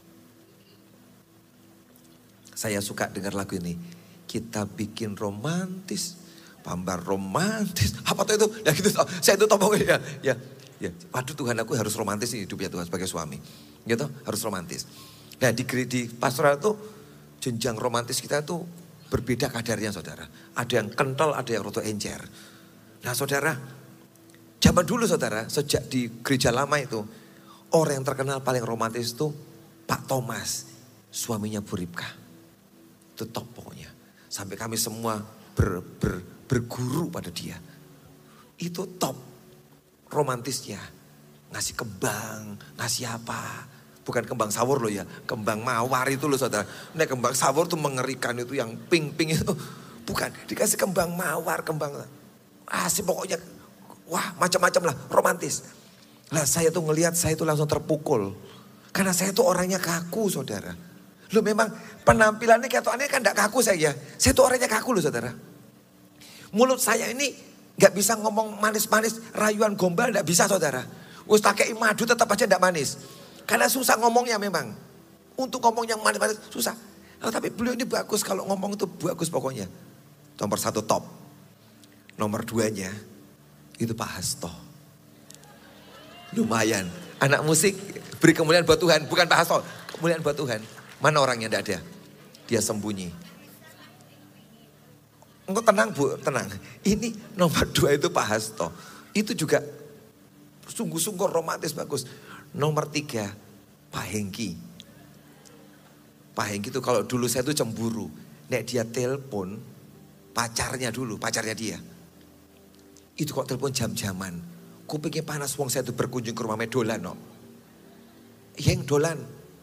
Saya suka dengar lagu ini. Kita bikin romantis. Pambar romantis. Apa tuh itu? Ya gitu. Saya itu topongnya ya. Ya, waduh Tuhan aku harus romantis nih hidupnya Tuhan sebagai suami. Gitu, harus romantis. Nah di pastoral itu jenjang romantis kita itu berbeda kadarnya saudara. Ada yang kental, ada yang roto encer. Nah saudara, zaman dulu saudara, sejak di gereja lama itu, orang yang terkenal paling romantis itu Pak Thomas, suaminya Bu Ripka. Itu top pokoknya. Sampai kami semua berguru pada dia. Itu top. Romantisnya, ngasih kembang, ngasih apa, bukan kembang sawur loh ya, kembang mawar itu loh saudara. Nah kembang sawur tuh mengerikan itu yang pink-pink itu, bukan, dikasih kembang mawar, kembang asih pokoknya, wah macam-macam lah, romantis. Lah saya tuh ngelihat, saya tuh langsung terpukul, karena saya tuh orangnya kaku saudara. Loh memang penampilannya ketoannya kan gak kaku saya tuh orangnya kaku loh saudara. Mulut saya ini gak bisa ngomong manis-manis, rayuan gombal gak bisa saudara. Wis pakai madu tetap aja gak manis. Karena susah ngomongnya memang. Untuk ngomong yang manis-manis susah. Nah, tapi beliau ini bagus, kalau ngomong itu bagus pokoknya. Nomor 1 top. Nomor 2-nya itu Pak Hasto. Lumayan. Anak musik beri kemuliaan buat Tuhan. Bukan Pak Hasto, kemuliaan buat Tuhan. Mana orangnya gak ada? Dia sembunyi. Enggak tenang Bu, tenang. Ini nomor 2 itu Pak Hasto. Itu juga sungguh-sungguh romantis bagus. Nomor 3 Pak Hengki. Pak Hengki itu kalau dulu saya tuh cemburu. Nek dia telepon pacarnya dulu, pacarnya dia. Itu kok telepon jam-jaman. Kupingnya panas wong saya tuh berkunjung ke rumah dolan no. Yang dolan.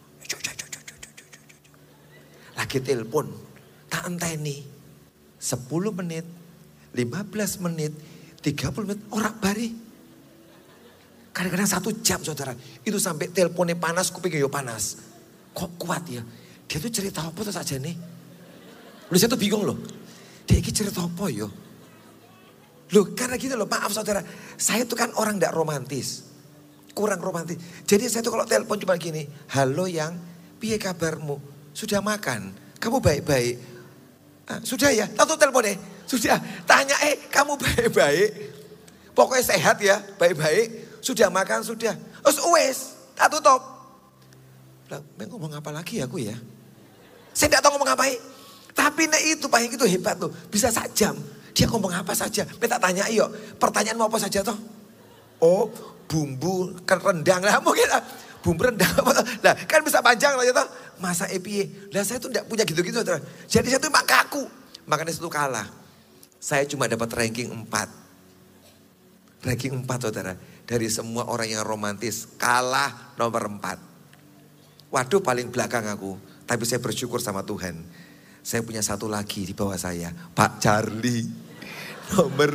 Lagi telepon. Tak enteni. 10 menit, 15 menit, 30 menit, orang bari. Kadang-kadang 1 jam saudara. Itu sampai teleponnya panas, kupingnya panas. Kok kuat ya? Dia tuh cerita apa tuh saja nih? Loh saya tuh bingung loh. Dia ini cerita apa ya? Loh karena gitu loh, maaf saudara. Saya tuh kan orang gak romantis. Kurang romantis. Jadi saya tuh kalau telepon cuma gini. Halo yang, piye kabarmu? Sudah makan? Kamu baik-baik? Sudah ya? Tahu telepon deh. Sudah. Tanya kamu baik-baik? Pokoknya sehat ya, baik-baik. Sudah makan, sudah. Wes, tak tutup. Lah, ngomong apa lagi aku ya? Saya tidak tahu ngomong apa. Tapi itu Pak itu hebat tuh. Bisa 1 jam. Dia ngomong apa saja. Saya tak tanya yuk. Pertanyaan mau apa saja toh? Oh, bumbu rendang lah mungkin. Bumbu rendang apa? Lah kan bisa panjang lah ya toh. Masa EPI. Lah saya tuh tidak punya gitu-gitu. Jadi saya tuh mak kaku. Makanya itu kalah. Saya cuma dapat ranking 4. Ranking 4 saudara. Dari semua orang yang romantis. Kalah nomor 4. Waduh paling belakang aku. Tapi saya bersyukur sama Tuhan. Saya punya 1 lagi di bawah saya. Pak Charlie. Nomor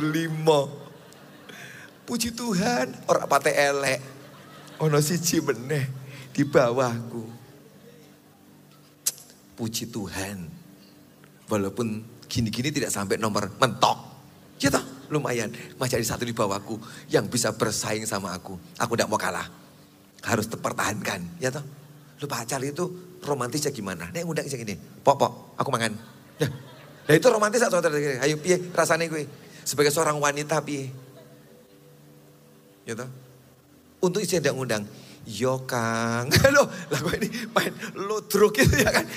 5. Puji Tuhan. Orang pate elek. Ono siji meneh di bawahku. Puji Tuhan. Walaupun gini-gini tidak sampai nomor mentok. Ya toh lumayan. Masih ada 1 di bawahku yang bisa bersaing sama aku. Aku tidak mau kalah. Harus terpertahankan. Ya toh. Lu Pak Charlie itu romantisnya gimana? Nek ngundang kayak gini. Pok, aku makan. Ya. Nah itu romantis atau saudara? Ayo piye rasanya gue. Sebagai seorang wanita piye. Ya toh. Untuk istri tidak ngundang. Yo Kang. Loh, lah gue ini main ludruk gitu ya kan.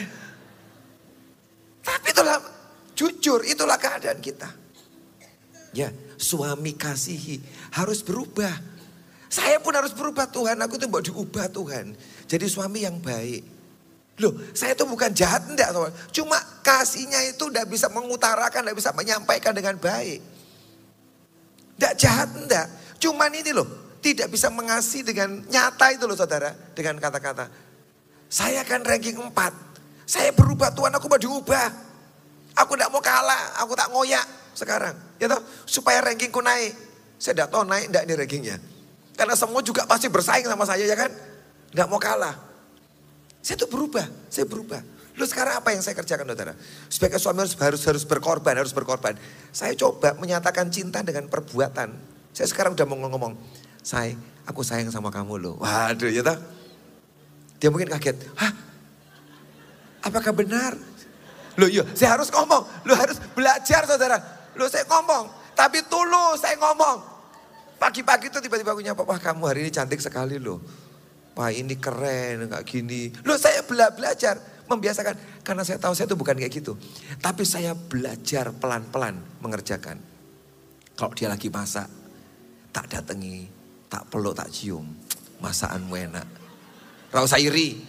Tapi itulah jujur, itulah keadaan kita. Ya, suami kasihi harus berubah. Saya pun harus berubah Tuhan, aku tuh mau diubah Tuhan. Jadi suami yang baik. Loh, saya tuh bukan jahat enggak, cuma kasihnya itu enggak bisa mengutarakan, enggak bisa menyampaikan dengan baik. Enggak jahat enggak, cuman ini loh, tidak bisa mengasihi dengan nyata itu loh saudara, dengan kata-kata. Saya kan ranking 4. Saya berubah Tuhan, aku mau diubah. Aku enggak mau kalah, aku tak ngoyak sekarang. Ya toh, supaya rankingku naik. Saya enggak tahu naik enggak nih rankingnya. Karena semua juga pasti bersaing sama saya ya kan. Enggak mau kalah. Saya tuh berubah, saya berubah. Lalu sekarang apa yang saya kerjakan saudara? Sebagai suami harus berkorban. Saya coba menyatakan cinta dengan perbuatan. Saya sekarang udah mau ngomong, aku sayang sama kamu loh. Waduh ya toh. Dia mungkin kaget, hah? Apakah benar? Loh iya, saya harus ngomong. Loh harus belajar saudara. Loh saya ngomong, tapi tulus saya ngomong. Pagi-pagi itu tiba-tiba aku nyapa, wah kamu hari ini cantik sekali loh. Wah ini keren, gak gini. Loh saya belajar, membiasakan. Karena saya tahu saya itu bukan kayak gitu. Tapi saya belajar pelan-pelan mengerjakan. Kalau dia lagi masak, tak datangi, tak peluk, tak cium. Masakanmu enak. Rau sairi.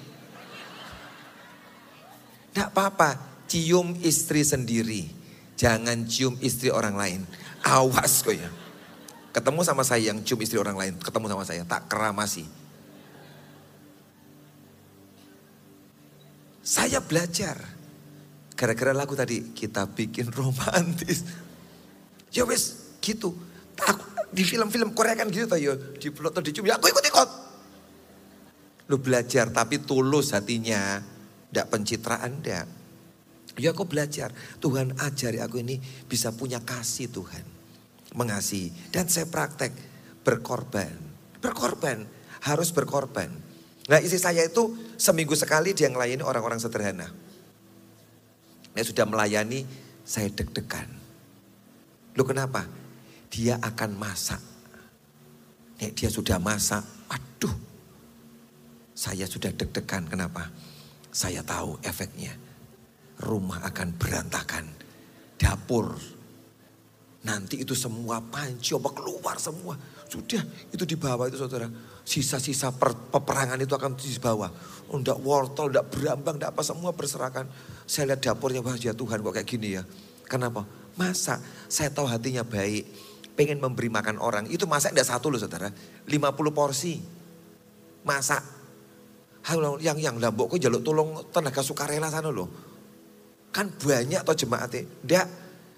Gak apa-apa, cium istri sendiri. Jangan cium istri orang lain. Awas kok ya. Ketemu sama saya yang cium istri orang lain. Ketemu sama saya, tak keramasi. Saya belajar. Gara-gara lagu tadi, kita bikin romantis. Ya wes gitu. Aku, di film-film Korea kan gitu. Ya, di peluk atau dicium, ya aku ikut-ikut. Lu belajar tapi tulus hatinya. Tidak pencitraan, tidak. Ya aku belajar. Tuhan ajari aku ini bisa punya kasih Tuhan. Mengasihi. Dan saya praktek berkorban. Berkorban. Harus berkorban. Nah istri saya itu seminggu sekali dia ngelayani orang-orang sederhana. Dia sudah melayani, saya deg-degan. Loh kenapa? Dia akan masak. Nek dia sudah masak, aduh. Saya sudah deg-degan, kenapa? Saya tahu efeknya. Rumah akan berantakan. Dapur. Nanti itu semua panci, keluar semua. Sudah, itu di bawah itu saudara. Sisa-sisa peperangan itu akan di bawah. Enggak wortel, enggak berambang, enggak apa, semua berserakan. Saya lihat dapurnya, wah ya Tuhan kok kayak gini ya. Kenapa? Masak, saya tahu hatinya baik. Pengen memberi makan orang. Itu masak enggak 1 loh saudara. 50 porsi. Masak. Yang lambok kok jaluk tolong tenaga sukarela sana loh. Kan banyak toh jemaatnya. Enggak.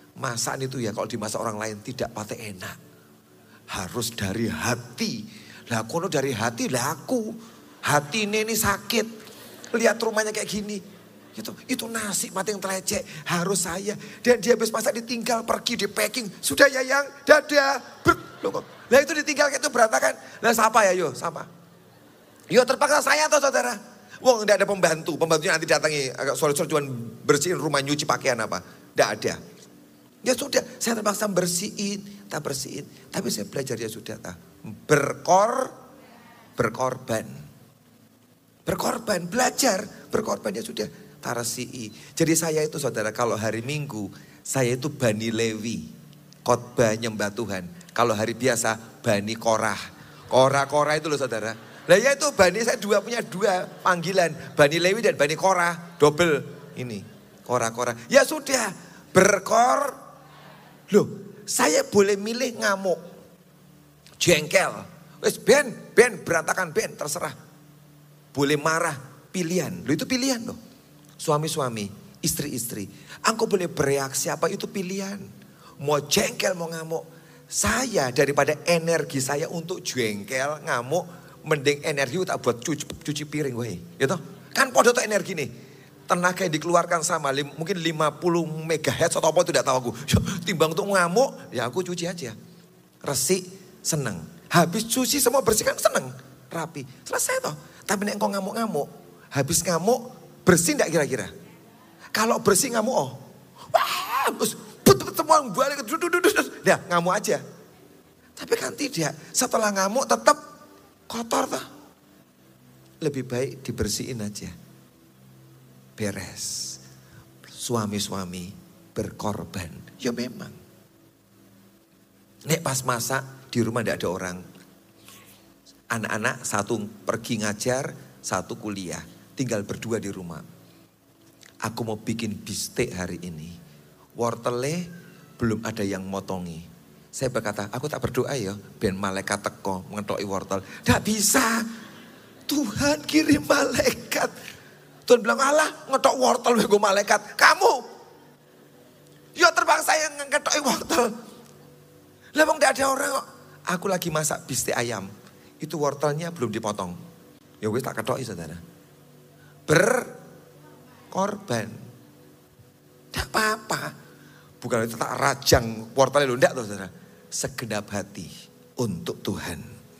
Masakan itu ya kalau dimasak orang lain tidak pate enak. Harus dari hati. Lah kono dari hati, lah aku. Hati ini sakit. Lihat rumahnya kayak gini. Itu nasi mati yang telecek. Harus saya. Dan dia habis masak ditinggal pergi di packing. Sudah ya yang dadah. Lah itu ditinggal kayak itu berantakan. Lah siapa ya yo? Siapa? Yo terpaksa saya atau saudara? Wong enggak ada pembantu. Pembantunya nanti datangi. Agak sore-sore cuma bersihin rumah, nyuci pakaian apa. Enggak ada. Ya sudah, saya terpaksa bersihin, tak bersihin. Tapi saya belajar ya sudah, tak berkorban. Berkorban, belajar, berkorban ya sudah. Tarsi'i. Jadi saya itu saudara, kalau hari Minggu, saya itu Bani Lewi. Khotbah nyembah Tuhan. Kalau hari biasa, Bani Korah. Korah itu loh saudara. Lah ya itu Bani, saya punya dua panggilan. Bani Lewi dan Bani Korah. Double ini, Korah. Ya sudah, Loh, saya boleh milih ngamuk, jengkel, wes ben berantakan ben terserah. Boleh marah, pilihan. Loh itu pilihan loh. Suami-suami, istri-istri. Engkau boleh bereaksi apa itu pilihan. Mau jengkel, mau ngamuk. Saya daripada energi saya untuk jengkel, ngamuk, mending energi tak buat cuci piring weh. Gitu. Kan podo tuh energi nih. Tenaga yang dikeluarkan sama mungkin 50 megahertz atau apa itu tidak tahu aku. Timbang untuk ngamuk, ya aku cuci aja. Resik, seneng. Habis cuci semua bersihkan, seneng. Rapi, selesai toh. Tapi nek engkau ngamuk-ngamuk, habis ngamuk, bersih enggak kira-kira? Kalau bersih ngamuk, wah, terus semua balik, ya ngamuk aja. Tapi kan tidak, setelah ngamuk tetap kotor toh. Lebih baik dibersihin aja. Beres. Suami-suami berkorban. Ya memang. Nek pas masak di rumah tidak ada orang. Anak-anak satu pergi ngajar, satu kuliah. Tinggal berdua di rumah. Aku mau bikin bistik hari ini. Wortelnya belum ada yang motongi. Saya berkata, aku tak berdoa ya. Ben malaikat teko ngetoki wortel. Tidak bisa. Tuhan kirim malaikat. Tuhan bilang, Allah ngetok wortel gue malaikat. Kamu. Ya terpaksa yang ngetoki wortel. Lah bang tidak ada orang kok. Aku lagi masak bistik ayam. Itu wortelnya belum dipotong. Ya wis tak ketoki saudara. Berkorban. Tidak apa-apa. Bukan itu tak rajang wortelnya lu. Tidak saudara. Segenap hati untuk Tuhan.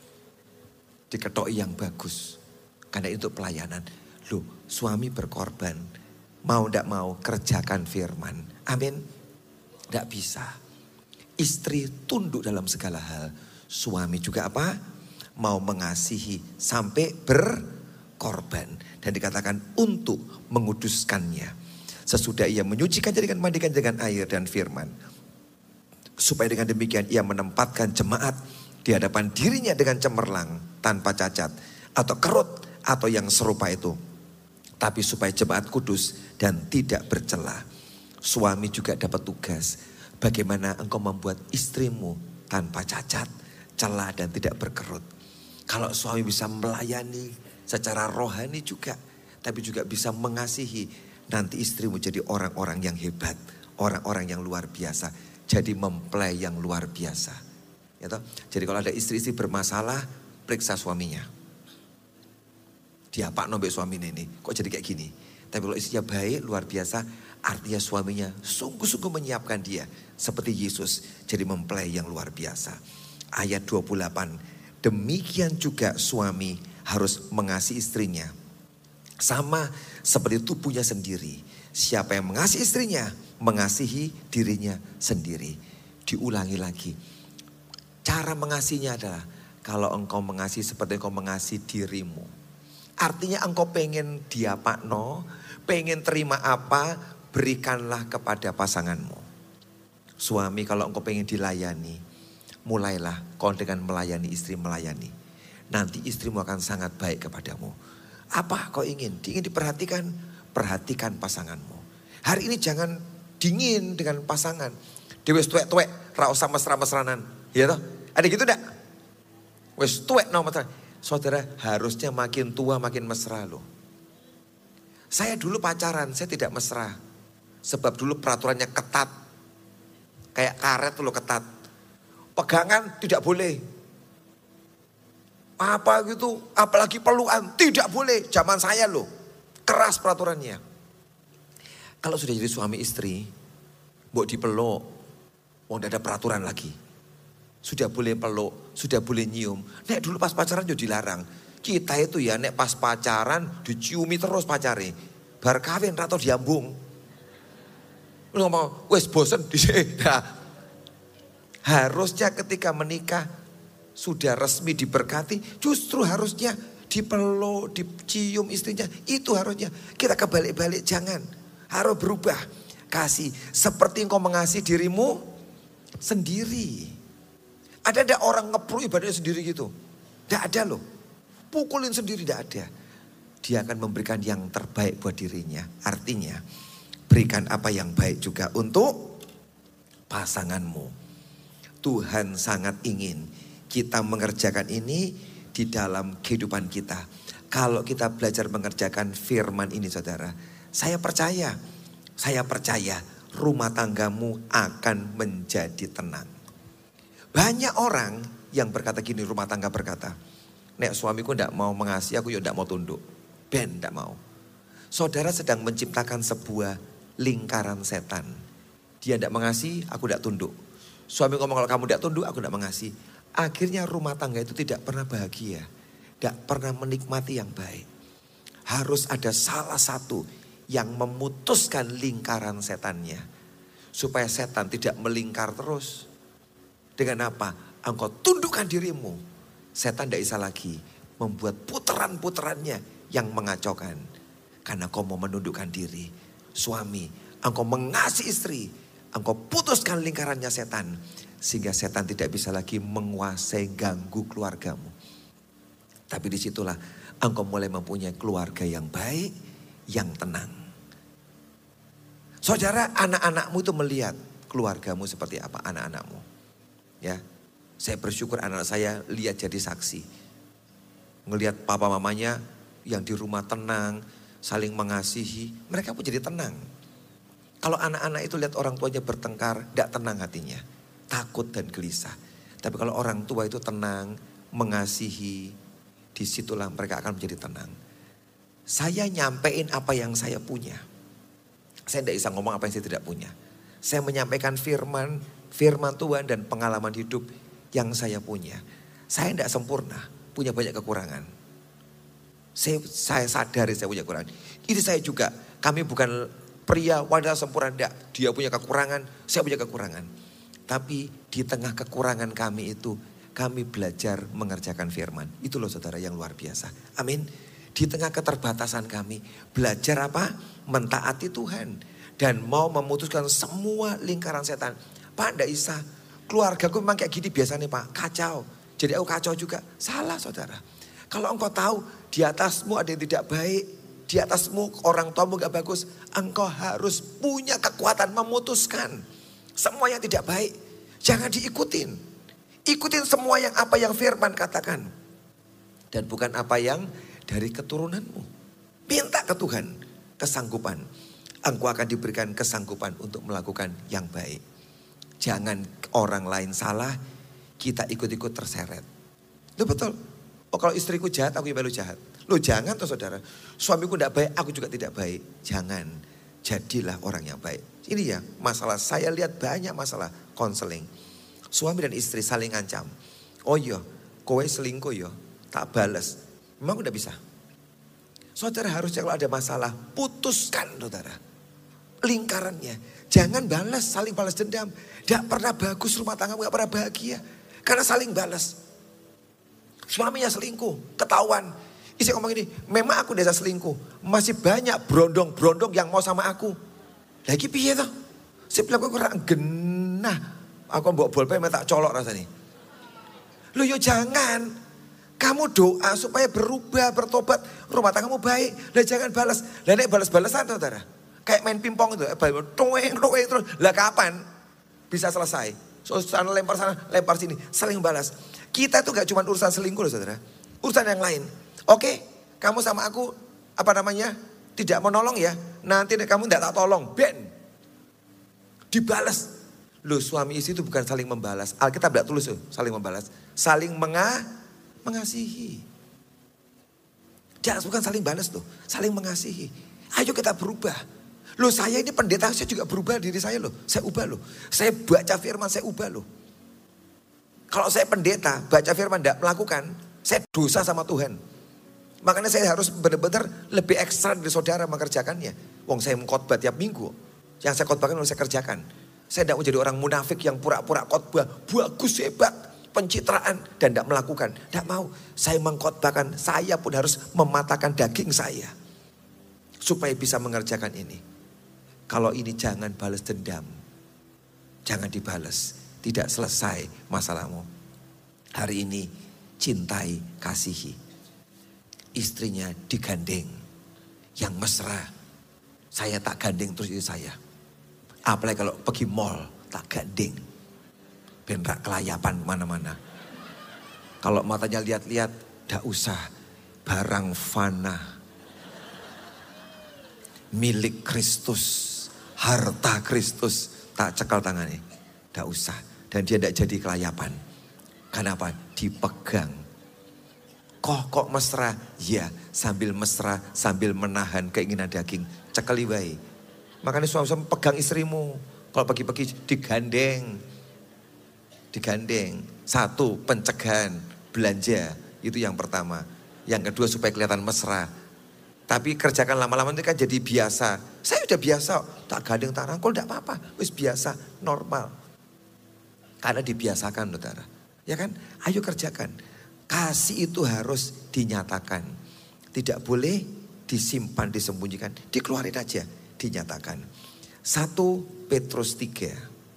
Diketoki yang bagus. Karena itu pelayanan. Loh, suami berkorban. Mau tidak mau kerjakan firman. Amin. Tidak bisa. Istri tunduk dalam segala hal. Suami juga apa? Mau mengasihi sampai berkorban. Dan dikatakan untuk menguduskannya. Sesudah ia menyucikan jadikan mandikan dengan air dan firman. Supaya dengan demikian ia menempatkan jemaat di hadapan dirinya dengan cemerlang. Tanpa cacat atau kerut atau yang serupa itu. Tapi supaya jemaat kudus dan tidak bercela. Suami juga dapat tugas. Bagaimana engkau membuat istrimu tanpa cacat, celah dan tidak berkerut. Kalau suami bisa melayani secara rohani juga. Tapi juga bisa mengasihi. Nanti istrimu jadi orang-orang yang hebat. Orang-orang yang luar biasa. Jadi mempelai yang luar biasa. Ya toh? Jadi kalau ada istri-istri bermasalah, periksa suaminya. Dia pak nombek suaminya ini, kok jadi kayak gini. Tapi kalau istrinya baik, luar biasa, artinya suaminya sungguh-sungguh menyiapkan dia. Seperti Yesus, jadi mempelai yang luar biasa. Ayat 28, demikian juga suami harus mengasihi istrinya. Sama seperti tubuhnya sendiri. Siapa yang mengasihi istrinya, mengasihi dirinya sendiri. Diulangi lagi. Cara mengasihinya adalah, kalau engkau mengasihi seperti engkau mengasihi dirimu. Artinya engkau pengen diapakno, pengen terima apa, berikanlah kepada pasanganmu. Suami kalau engkau pengen dilayani, mulailah kau dengan melayani istri melayani. Nanti istrimu akan sangat baik kepadamu. Apa kau ingin? Ingin diperhatikan? Perhatikan pasanganmu. Hari ini jangan dingin dengan pasangan. Wes tuwek-tuwek, ra usah mesra-mesranan. Ya toh? Ada gitu enggak? Wes tuwek no mesra. Saudara harusnya makin tua makin mesra loh. Saya dulu pacaran, saya tidak mesra. Sebab dulu peraturannya ketat. Kayak karet loh ketat. Pegangan tidak boleh. Apa gitu, apalagi pelukan, tidak boleh. Zaman saya loh, keras peraturannya. Kalau sudah jadi suami istri, mbok dipeluk, tidak ada peraturan lagi. Sudah boleh peluk, sudah boleh nyium. Nek dulu pas pacaran juga dilarang. Kita itu ya nek pas pacaran diciumi terus pacare. Bar kawin atau diambung. Lu ngomong, wes bosen di sini. Nah, harusnya ketika menikah sudah resmi diberkati, justru harusnya dipeluk, dicium istrinya. Itu harusnya. Kita kebalik-balik, jangan. Harus berubah. Kasih seperti engkau mengasihi dirimu sendiri. Ada orang ngepruk ibadahnya sendiri gitu? Tidak ada loh. Pukulin sendiri tidak ada. Dia akan memberikan yang terbaik buat dirinya. Artinya berikan apa yang baik juga untuk pasanganmu. Tuhan sangat ingin kita mengerjakan ini di dalam kehidupan kita. Kalau kita belajar mengerjakan firman ini saudara, saya percaya rumah tanggamu akan menjadi tenang. Banyak orang yang berkata gini, rumah tangga berkata, nek suamiku tidak mau mengasihi, aku ya tidak mau tunduk. Ben tidak mau. Saudara sedang menciptakan sebuah lingkaran setan. Dia tidak mengasihi, aku tidak tunduk. Suami ngomong kalau kamu tidak tunduk, aku tidak mengasihi. Akhirnya rumah tangga itu tidak pernah bahagia. Tidak pernah menikmati yang baik. Harus ada salah satu yang memutuskan lingkaran setannya. Supaya setan tidak melingkar terus. Dengan apa? Engkau tundukkan dirimu. Setan tidak bisa lagi membuat putaran-putarannya yang mengacaukan. Karena kau mau menundukkan diri. Suami, engkau mengasihi istri. Engkau putuskan lingkarannya setan. Sehingga setan tidak bisa lagi menguasai ganggu keluargamu. Tapi disitulah engkau mulai mempunyai keluarga yang baik, yang tenang. Saudara, anak-anakmu itu melihat keluargamu seperti apa anak-anakmu. Ya, saya bersyukur anak saya lihat jadi saksi. Ngelihat papa mamanya yang di rumah tenang, saling mengasihi, mereka pun jadi tenang. Kalau anak-anak itu lihat orang tuanya bertengkar, tidak tenang hatinya. Takut dan gelisah. Tapi kalau orang tua itu tenang, mengasihi, disitulah mereka akan menjadi tenang. Saya nyampein apa yang saya punya. Saya tidak bisa ngomong apa yang saya tidak punya. Saya menyampaikan firman Tuhan dan pengalaman hidup yang saya punya. Saya tidak sempurna, punya banyak kekurangan. Saya sadari saya punya kekurangan. Itu saya juga, kami bukan pria wanita sempurna, tidak. Dia punya kekurangan, saya punya kekurangan. Tapi di tengah kekurangan kami itu, kami belajar mengerjakan firman. Itu loh saudara yang luar biasa. Amin. Di tengah keterbatasan kami, belajar apa? Mentaati Tuhan. Dan mau memutuskan semua lingkaran setan. Pak, tidak bisa. Keluargaku memang kayak gini biasanya Pak, kacau. Jadi aku kacau juga. Salah saudara. Kalau engkau tahu di atasmu ada yang tidak baik, di atasmu orang tuamu gak bagus, engkau harus punya kekuatan memutuskan semua yang tidak baik. Jangan diikutin. Ikutin semua yang apa yang firman katakan. Dan bukan apa yang dari keturunanmu. Minta ke Tuhan kesanggupan. Engkau akan diberikan kesanggupan untuk melakukan yang baik. Jangan orang lain salah, kita ikut-ikut terseret. Itu betul. Oh kalau istriku jahat, aku juga jahat. Loh jangan tuh saudara. Suamiku tidak baik, aku juga tidak baik. Jangan. Jadilah orang yang baik. Ini ya masalah, saya lihat banyak masalah konseling. Suami dan istri saling ancam. Oh iya, kowe selingkuh ya, tak balas. Memang udah bisa. Saudara harusnya kalau ada masalah, putuskan saudara. Lingkarannya. Jangan balas, saling balas dendam. Tidak pernah bagus rumah tangga, gak pernah bahagia. Karena saling balas. Suaminya selingkuh, ketahuan. Istri ngomong ini, memang aku desa selingkuh. Masih banyak brondong-brondong yang mau sama aku. Lagi piye toh? Saya bilang kurang genah. Aku bawa bolpen tak colok rasanya. Loh yo jangan. Kamu doa supaya berubah, bertobat. Rumah tanggamu baik. Lah jangan balas. Lah nek balas-balasan saudara. Kayak main pingpong itu. Toeng terus. Lah kapan bisa selesai? So, sana lempar sini. Saling balas. Kita tuh gak cuma urusan selingkuh loh saudara. Urusan yang lain. Oke, kamu sama aku tidak mau nolong ya. Nanti kamu tidak tak tolong. Ben. Dibalas. Loh suami istri itu bukan saling membalas. Alkitab tidak tulis saling membalas. Saling mengasihi. Bukan saling balas loh, saling mengasihi. Ayo kita berubah. Loh saya ini pendeta, saya juga berubah diri saya loh. Saya ubah loh. Saya baca firman, saya ubah loh. Kalau saya pendeta, baca firman tidak melakukan, saya dosa sama Tuhan. Makanya saya harus benar-benar lebih ekstra dari saudara mengerjakannya. Wong saya mengkhotbah tiap minggu. Yang saya khotbahkan harus saya kerjakan. Saya tidak mau jadi orang munafik yang pura-pura khotbah. Bagus, hebat, pencitraan. Dan tidak melakukan. Tidak mau. Saya mengkhotbahkan, saya pun harus mematahkan daging saya. Supaya bisa mengerjakan ini. Kalau ini jangan balas dendam. Jangan dibalas. Tidak selesai masalahmu. Hari ini cintai, kasihi. Istrinya digandeng. Yang mesra. Saya tak gandeng terus itu saya. Apalagi kalau pergi mall tak gandeng. Benrak kelayapan mana-mana. Kalau matanya lihat-lihat, tidak usah. Barang fana. Milik Kristus. Harta Kristus. Tak cekal tangannya. Tidak usah. Dan dia tidak jadi kelayapan. Kenapa? Dipegang. Kok mesra? Ya, sambil mesra, sambil menahan keinginan daging. Cekali wae. Makanya suami-suami pegang istrimu. Kalau pagi-pagi digandeng. Digandeng. Satu, pencegahan belanja. Itu yang pertama. Yang kedua supaya kelihatan mesra. Tapi kerjakan lama-lama itu kan jadi biasa. Saya udah biasa. Tak gandeng, tak rangkul, tidak apa-apa. Wis biasa, normal. Karena dibiasakan, saudara. Ya kan? Ayo kerjakan. Kasih itu harus dinyatakan. Tidak boleh disimpan, disembunyikan. Dikeluarin aja, dinyatakan. 1 Petrus 3.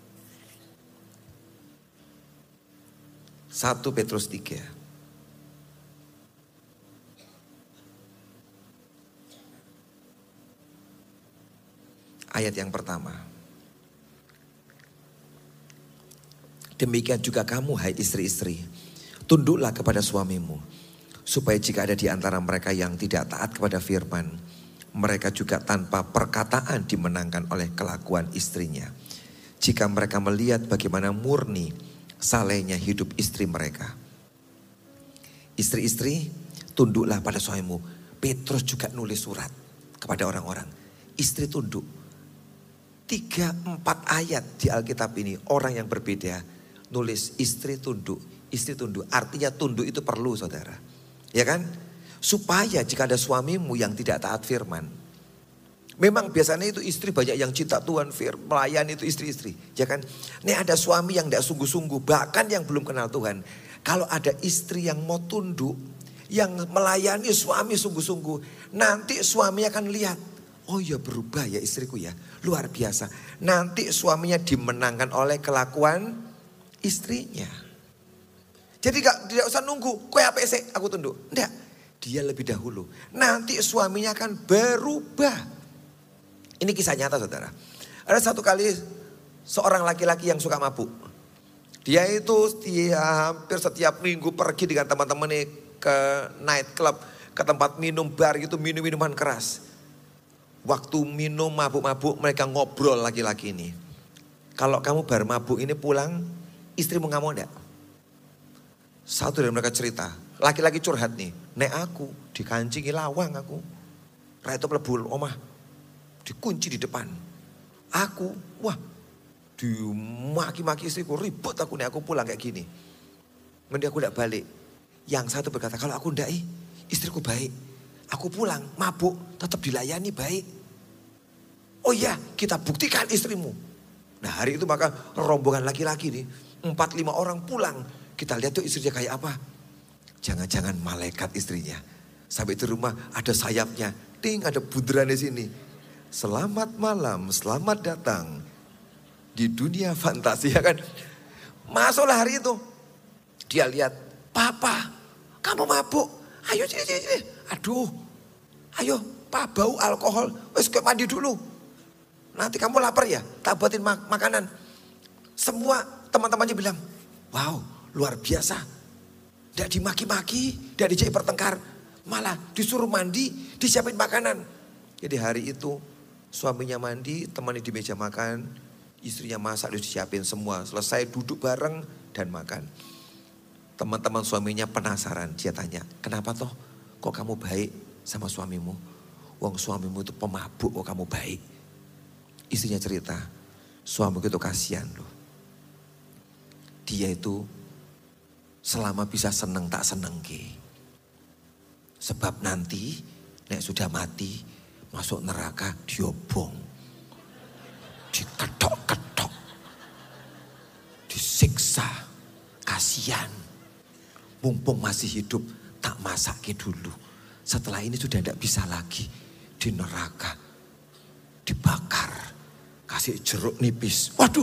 1 Petrus 3. Ayat yang pertama. Demikian juga kamu, hai istri-istri. Tunduklah kepada suamimu, supaya jika ada di antara mereka yang tidak taat kepada firman, mereka juga tanpa perkataan dimenangkan oleh kelakuan istrinya. Jika mereka melihat bagaimana murni salehnya hidup istri mereka. Istri-istri, tunduklah pada suamimu. Petrus juga nulis surat kepada orang-orang. Istri tunduk. 3-4 ayat di Alkitab ini orang yang berbeda nulis istri tunduk. Istri tunduk, artinya tunduk itu perlu saudara. Ya kan? Supaya jika ada suamimu yang tidak taat firman. Memang biasanya itu istri banyak yang cinta Tuhan, melayani itu istri-istri. Ya kan? Ini ada suami yang tidak sungguh-sungguh, bahkan yang belum kenal Tuhan. Kalau ada istri yang mau tunduk, yang melayani suami sungguh-sungguh. Nanti suaminya akan lihat, oh ya berubah ya istriku ya, luar biasa. Nanti suaminya dimenangkan oleh kelakuan istrinya. Jadi tidak usah nunggu, kue apa sih aku tunduk. Enggak, dia lebih dahulu. Nanti suaminya akan berubah. Ini kisah nyata saudara. Ada satu kali seorang laki-laki yang suka mabuk. Dia itu hampir setiap minggu pergi dengan teman-temannya ke night club. Ke tempat minum bar gitu, minum minuman keras. Waktu minum mabuk-mabuk mereka ngobrol laki-laki ini. Kalau kamu bar mabuk ini pulang, istrimu nggak mau enggak? Satu dari mereka cerita, laki-laki curhat nih, nek aku dikancingi lawang aku. Raito mlebu omah, dikunci di depan. Aku, wah dimaki-maki istriku, ribut aku nek aku pulang kayak gini. Mending aku tidak balik. Yang satu berkata, kalau aku ndak istriku baik. Aku pulang, mabuk, tetap dilayani baik. Oh iya, kita buktikan istrimu. Nah hari itu maka rombongan laki-laki nih, 4-5 orang pulang. Kita lihat tuh istrinya kayak apa. Jangan-jangan malaikat istrinya. Sampai di rumah ada sayapnya. Ting, ada bundaran di sini. Selamat malam, selamat datang. Di dunia fantasi ya kan. Masuklah hari itu. Dia lihat, papa kamu mabuk. Ayo sini. Aduh, ayo pak bau alkohol. Wes ke mandi dulu. Nanti kamu lapar ya, tak buatin makanan. Semua teman-temannya bilang, wow, luar biasa. Tidak dimaki-maki, tidak dijadi bertengkar. Malah disuruh mandi, disiapin makanan. Jadi hari itu suaminya mandi, temani di meja makan. Istrinya masak, disiapin semua. Selesai duduk bareng dan makan. Teman-teman suaminya penasaran, dia tanya, kenapa toh kok kamu baik sama suamimu? Wong suamimu itu pemabuk, kok kamu baik? Istrinya cerita, suamiku itu kasihan loh. Dia itu selama bisa seneng tak seneng ke. Sebab nanti nek sudah mati masuk neraka diobong. Diketok-ketok. Disiksa. Kasihan. Mumpung masih hidup tak masaki dulu. Setelah ini sudah tidak bisa lagi. Di neraka. Dibakar. Kasih jeruk nipis. Waduh.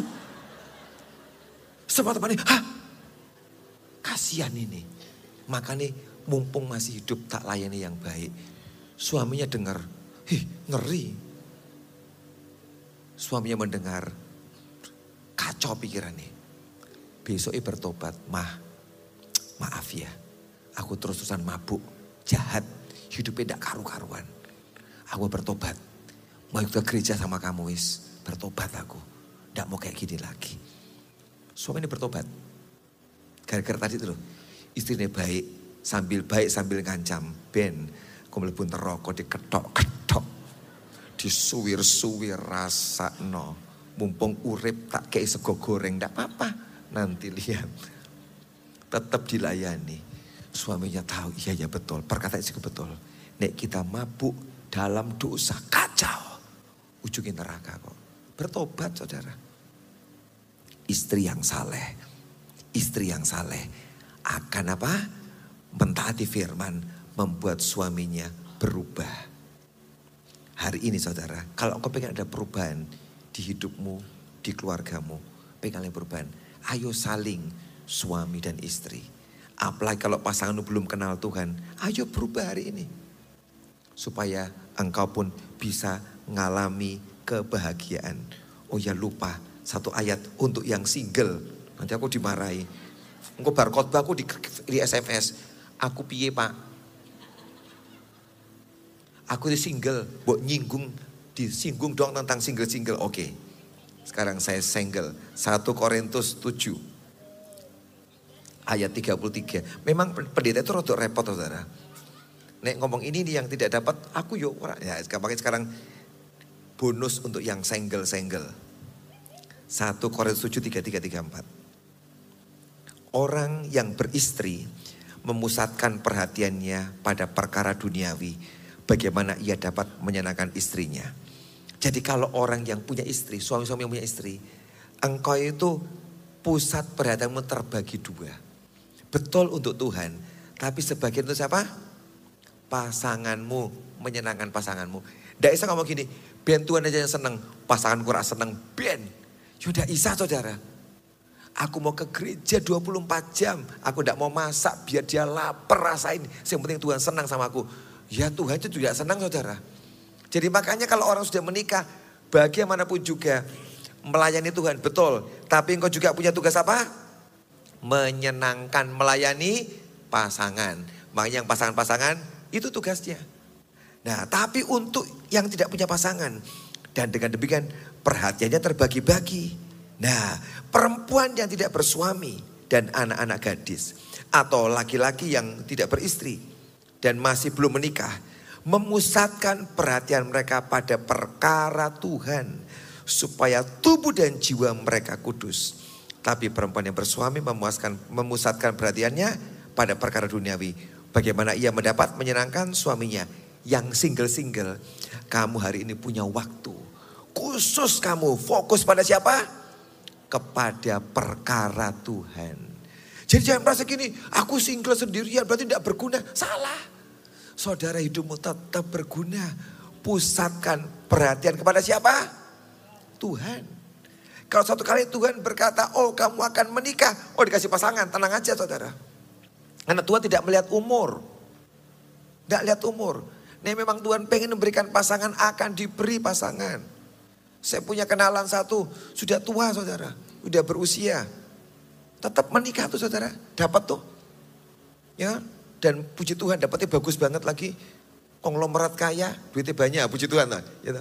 Semua teman ini, kasihan ini. Makanya mumpung masih hidup tak layani yang baik. Suaminya dengar, ngeri. Suaminya mendengar, kacau pikirannya. Besoknya bertobat, maaf ya. Aku terus-terusan mabuk, jahat, hidupnya tidak karu-karuan. Aku bertobat, mau ikut ke gereja sama kamu wis. Bertobat aku, tidak mau kayak gini lagi. Suami ini bertobat. Gara-gara tadi itu loh, istrinya baik sambil ngancam. Ben, aku mlebu neraka diketok-ketok. Disuwir-suwir rasa no. Mumpung urip tak kayak sego goreng, tidak apa-apa. Nanti lihat. Tetap dilayani. Suaminya tahu, iya ya betul. Perkataan itu betul. Nek kita mabuk dalam dosa, kacau. Ujungnya neraka kok. Bertobat saudara. Istri yang saleh akan apa? Mentaati firman, membuat suaminya berubah. Hari ini saudara, kalau kau pengen ada perubahan di hidupmu, di keluargamu, pengen ada perubahan, ayo saling suami dan istri. Apalagi kalau pasanganmu belum kenal Tuhan, ayo berubah hari ini. Supaya engkau pun bisa mengalami kebahagiaan. Oh ya lupa. Satu ayat untuk yang single. Nanti aku dimarahi. Engkau bar khotbah aku di SMS. Aku piye pak? Aku di single. Disinggung dong tentang single-single. Oke. Sekarang saya single. 1 Korintus 7. Ayat 33. Memang pendeta itu rada repot saudara. Nek ngomong ini yang tidak dapat. Aku yuk. Ya sekarang bonus untuk yang single-single. 1 Korintus 7, 33-34. Orang yang beristri memusatkan perhatiannya pada perkara duniawi. Bagaimana ia dapat menyenangkan istrinya. Jadi kalau orang yang punya istri, suami-suami yang punya istri. Engkau itu pusat perhatianmu terbagi 2. Betul untuk Tuhan. Tapi sebagian untuk siapa? Pasanganmu, menyenangkan pasanganmu. Tidak bisa ngomong gini, ben Tuhan aja yang senang. Pasanganku rak senang, ben. Sudah isa saudara. Aku mau ke gereja 24 jam. Aku tidak mau masak biar dia lapar rasain. Yang penting Tuhan senang sama aku. Ya Tuhan itu juga senang saudara. Jadi makanya kalau orang sudah menikah. Bagaimanapun juga melayani Tuhan. Betul. Tapi engkau juga punya tugas apa? Menyenangkan, melayani pasangan. Makanya yang pasangan-pasangan itu tugasnya. Nah tapi untuk yang tidak punya pasangan. Dan dengan demikian perhatiannya terbagi-bagi. Nah, perempuan yang tidak bersuami dan anak-anak gadis atau laki-laki yang tidak beristri dan masih belum menikah memusatkan perhatian mereka pada perkara Tuhan supaya tubuh dan jiwa mereka kudus. Tapi perempuan yang bersuami memusatkan perhatiannya pada perkara duniawi. Bagaimana ia mendapat menyenangkan suaminya. Yang single-single, kamu hari ini punya waktu. Khusus kamu fokus pada siapa? Kepada perkara Tuhan. Jadi jangan merasa gini, aku single sendirian berarti tidak berguna. Salah. Saudara hidupmu tetap berguna. Pusatkan perhatian kepada siapa? Tuhan. Kalau satu kali Tuhan berkata, oh kamu akan menikah. Oh dikasih pasangan, tenang aja saudara. Karena Tuhan tidak melihat umur. Tidak lihat umur. Nah memang Tuhan pengen memberikan pasangan, akan diberi pasangan. Saya punya kenalan satu, sudah tua saudara, sudah berusia. Tetap menikah tuh saudara, dapat tuh. Ya, dan puji Tuhan dapatnya bagus banget lagi. Konglomerat kaya, duitnya banyak, puji Tuhan lah. Gitu.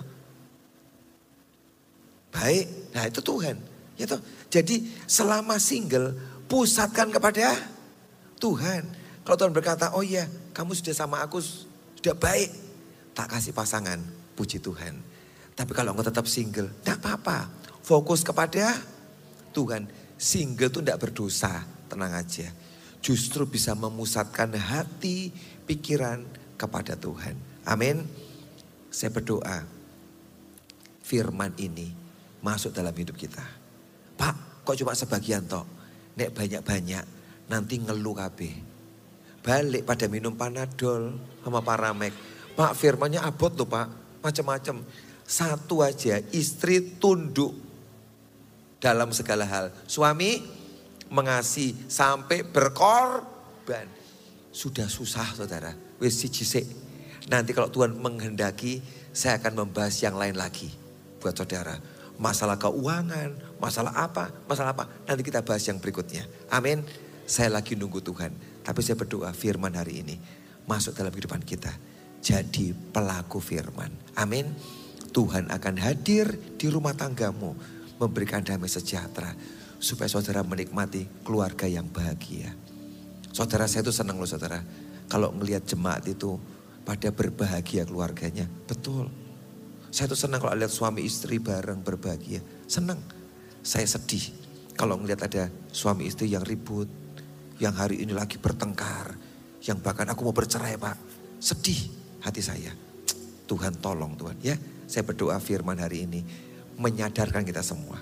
Baik, nah itu Tuhan. Gitu. Jadi selama single, pusatkan kepada Tuhan, kalau Tuhan berkata, oh iya kamu sudah sama aku sudah baik, tak kasih pasangan, puji Tuhan. Tapi kalau engkau tetap single, tidak apa-apa. Fokus kepada Tuhan. Single itu tidak berdosa, tenang aja. Justru bisa memusatkan hati, pikiran kepada Tuhan. Amin. Saya berdoa, firman ini masuk dalam hidup kita. Pak, kok cuma sebagian toh? Nek banyak-banyak, nanti ngeluh kabeh. Balik pada minum Panadol sama Paramek. Pak, firmannya abot loh Pak, macam-macam. Satu aja, istri tunduk dalam segala hal. Suami mengasihi sampai berkorban. Sudah susah saudara, wis siji. Nanti kalau Tuhan menghendaki, saya akan membahas yang lain lagi buat saudara. Masalah keuangan, masalah apa, nanti kita bahas yang berikutnya. Amin. Saya lagi nunggu Tuhan, tapi saya berdoa firman hari ini masuk dalam kehidupan kita. Jadi pelaku firman. Amin. Tuhan akan hadir di rumah tanggamu, memberikan damai sejahtera, supaya saudara menikmati keluarga yang bahagia. Saudara, saya itu senang loh saudara, kalau melihat jemaat itu pada berbahagia keluarganya. Betul. Saya tuh senang kalau lihat suami istri bareng berbahagia. Senang. Saya sedih kalau melihat ada suami istri yang ribut, yang hari ini lagi bertengkar, yang bahkan aku mau bercerai Pak. Sedih hati saya. Tuhan tolong Tuhan ya. Saya berdoa firman hari ini menyadarkan kita semua.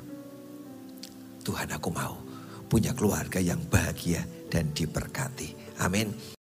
Tuhan, aku mau punya keluarga yang bahagia dan diberkati. Amin.